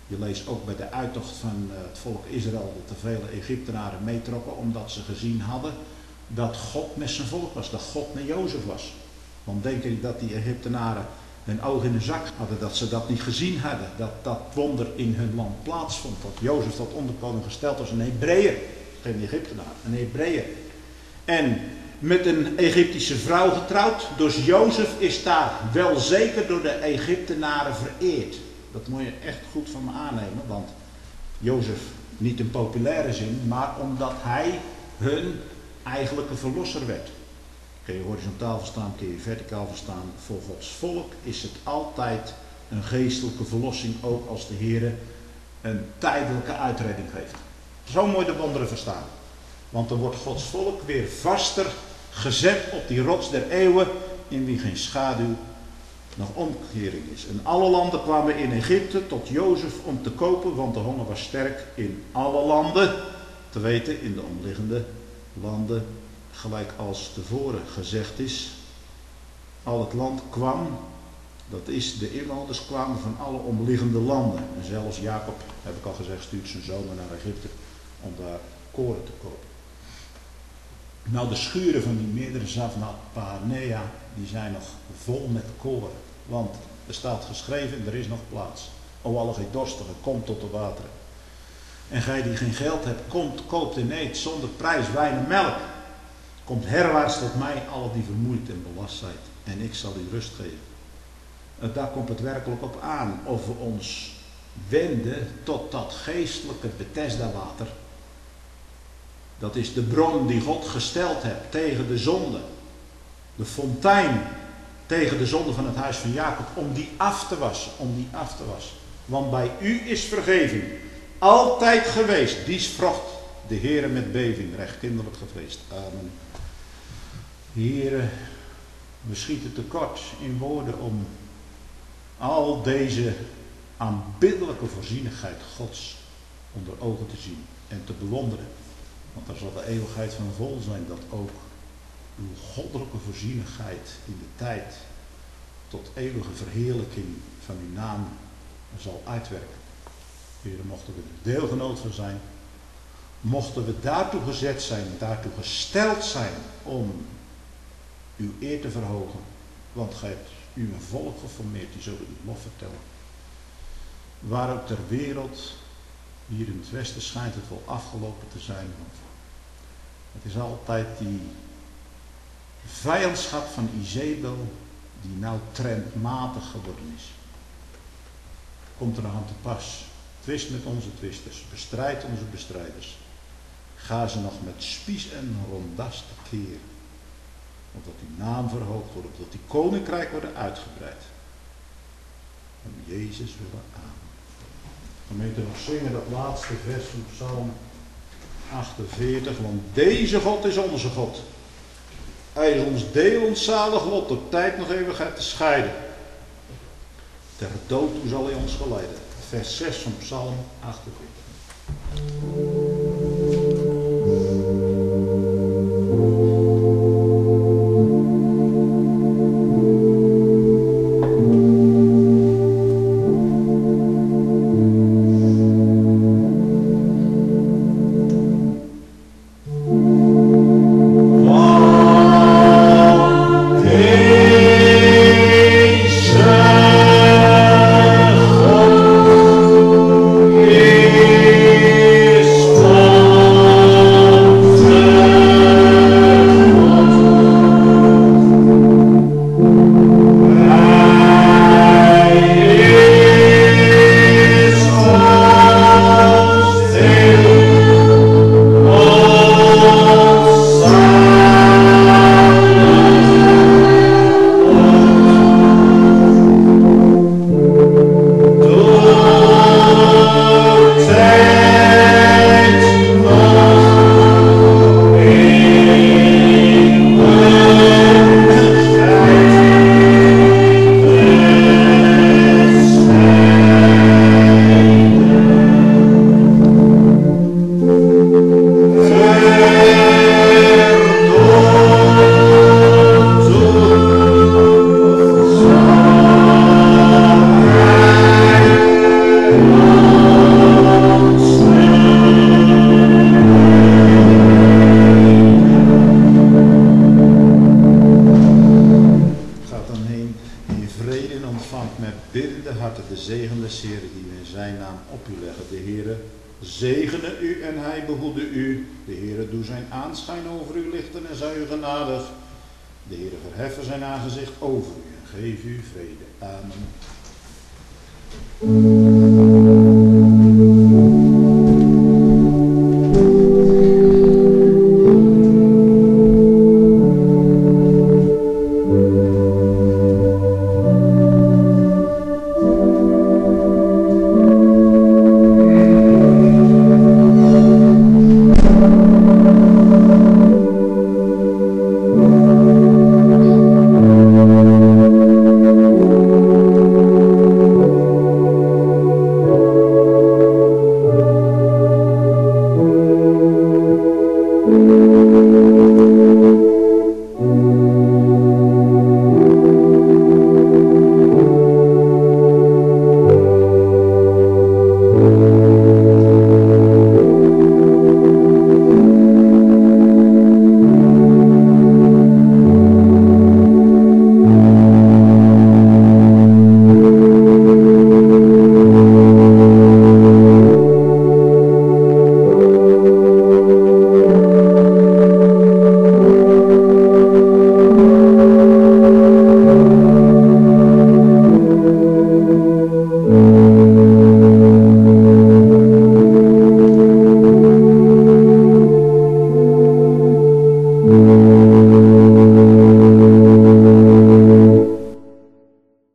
Je leest ook bij de uittocht van het volk Israël dat de vele Egyptenaren meetrokken omdat ze gezien hadden dat God met zijn volk was, dat God met Jozef was. Want denk je dat die Egyptenaren hun oog in de zak hadden, dat ze dat niet gezien hadden, dat dat wonder in hun land plaatsvond, dat Jozef tot onderkoning gesteld was, een Hebreeër, geen Egyptenaar, een Hebreeër. En met een Egyptische vrouw getrouwd, dus Jozef is daar wel zeker door de Egyptenaren vereerd. Dat moet je echt goed van me aannemen, want Jozef niet in populaire zin, maar omdat hij hun eigenlijke verlosser werd. Kun je horizontaal verstaan, kun je verticaal verstaan. Voor Gods volk is het altijd een geestelijke verlossing, ook als de Heer een tijdelijke uitredding geeft. Zo moet je de wonderen verstaan. Want dan wordt Gods volk weer vaster gezet op die rots der eeuwen, in wie geen schaduw nog omkering is. En alle landen kwamen in Egypte tot Jozef om te kopen, want de honger was sterk in alle landen. Te weten, in de omliggende landen, gelijk als tevoren gezegd is. Al het land kwam, dat is, de inwoners kwamen van alle omliggende landen. En zelfs Jacob, heb ik al gezegd, stuurt zijn zonen naar Egypte om daar koren te kopen. Nou, de schuren van die meerdere Zavnapanea, die zijn nog vol met koren. Want er staat geschreven, er is nog plaats. O alle gij dorstigen, kom tot de wateren. En gij die geen geld hebt, komt, koopt en eet zonder prijs wijn en melk. Komt herwaarts tot mij, alle die vermoeid en belast zijt, en ik zal u rust geven. En daar komt het werkelijk op aan, of we ons wenden tot dat geestelijke Bethesda-water. Dat is de bron die God gesteld hebt tegen de zonde. De fontein tegen de zonde van het huis van Jacob, om die af te wassen, om die af te wassen. Want bij u is vergeving altijd geweest, dies vrocht de Heere met beving, recht kinderlijk gevreesd. Amen. Heere, we schieten tekort in woorden om al deze aanbiddelijke voorzienigheid Gods onder ogen te zien en te bewonderen. Want daar zal de eeuwigheid van vol zijn dat ook uw goddelijke voorzienigheid in de tijd tot eeuwige verheerlijking van uw naam zal uitwerken. Heere, mochten we er deelgenoot van zijn, mochten we daartoe gezet zijn, daartoe gesteld zijn om uw eer te verhogen. Want gij hebt u een volk geformeerd, die zullen uw lof vertellen. Waar ook ter wereld, hier in het westen schijnt het wel afgelopen te zijn. Want het is altijd die vijandschap van Izebel die nou trendmatig geworden is. Komt er nog aan te pas. Twist met onze twisters, bestrijd onze bestrijders. Ga ze nog met spies en rondas tekeer. Opdat die naam verhoogd wordt, opdat die koninkrijk wordt uitgebreid. Om Jezus willen aan. Gemeente, nog zingen dat laatste vers van Psalm achtenveertig. Want deze God is onze God. Hij is ons deel, ons zalig lot, door tijd nog eeuwigheid te scheiden. Ter dood toe zal hij ons geleiden. Vers zes van Psalm achtenveertig. Is zegene u en hij behoede u. De Heere doe zijn aanschijn over u lichten en zij u genadig. De Heere verheffen zijn aangezicht over u en geef u vrede. Amen.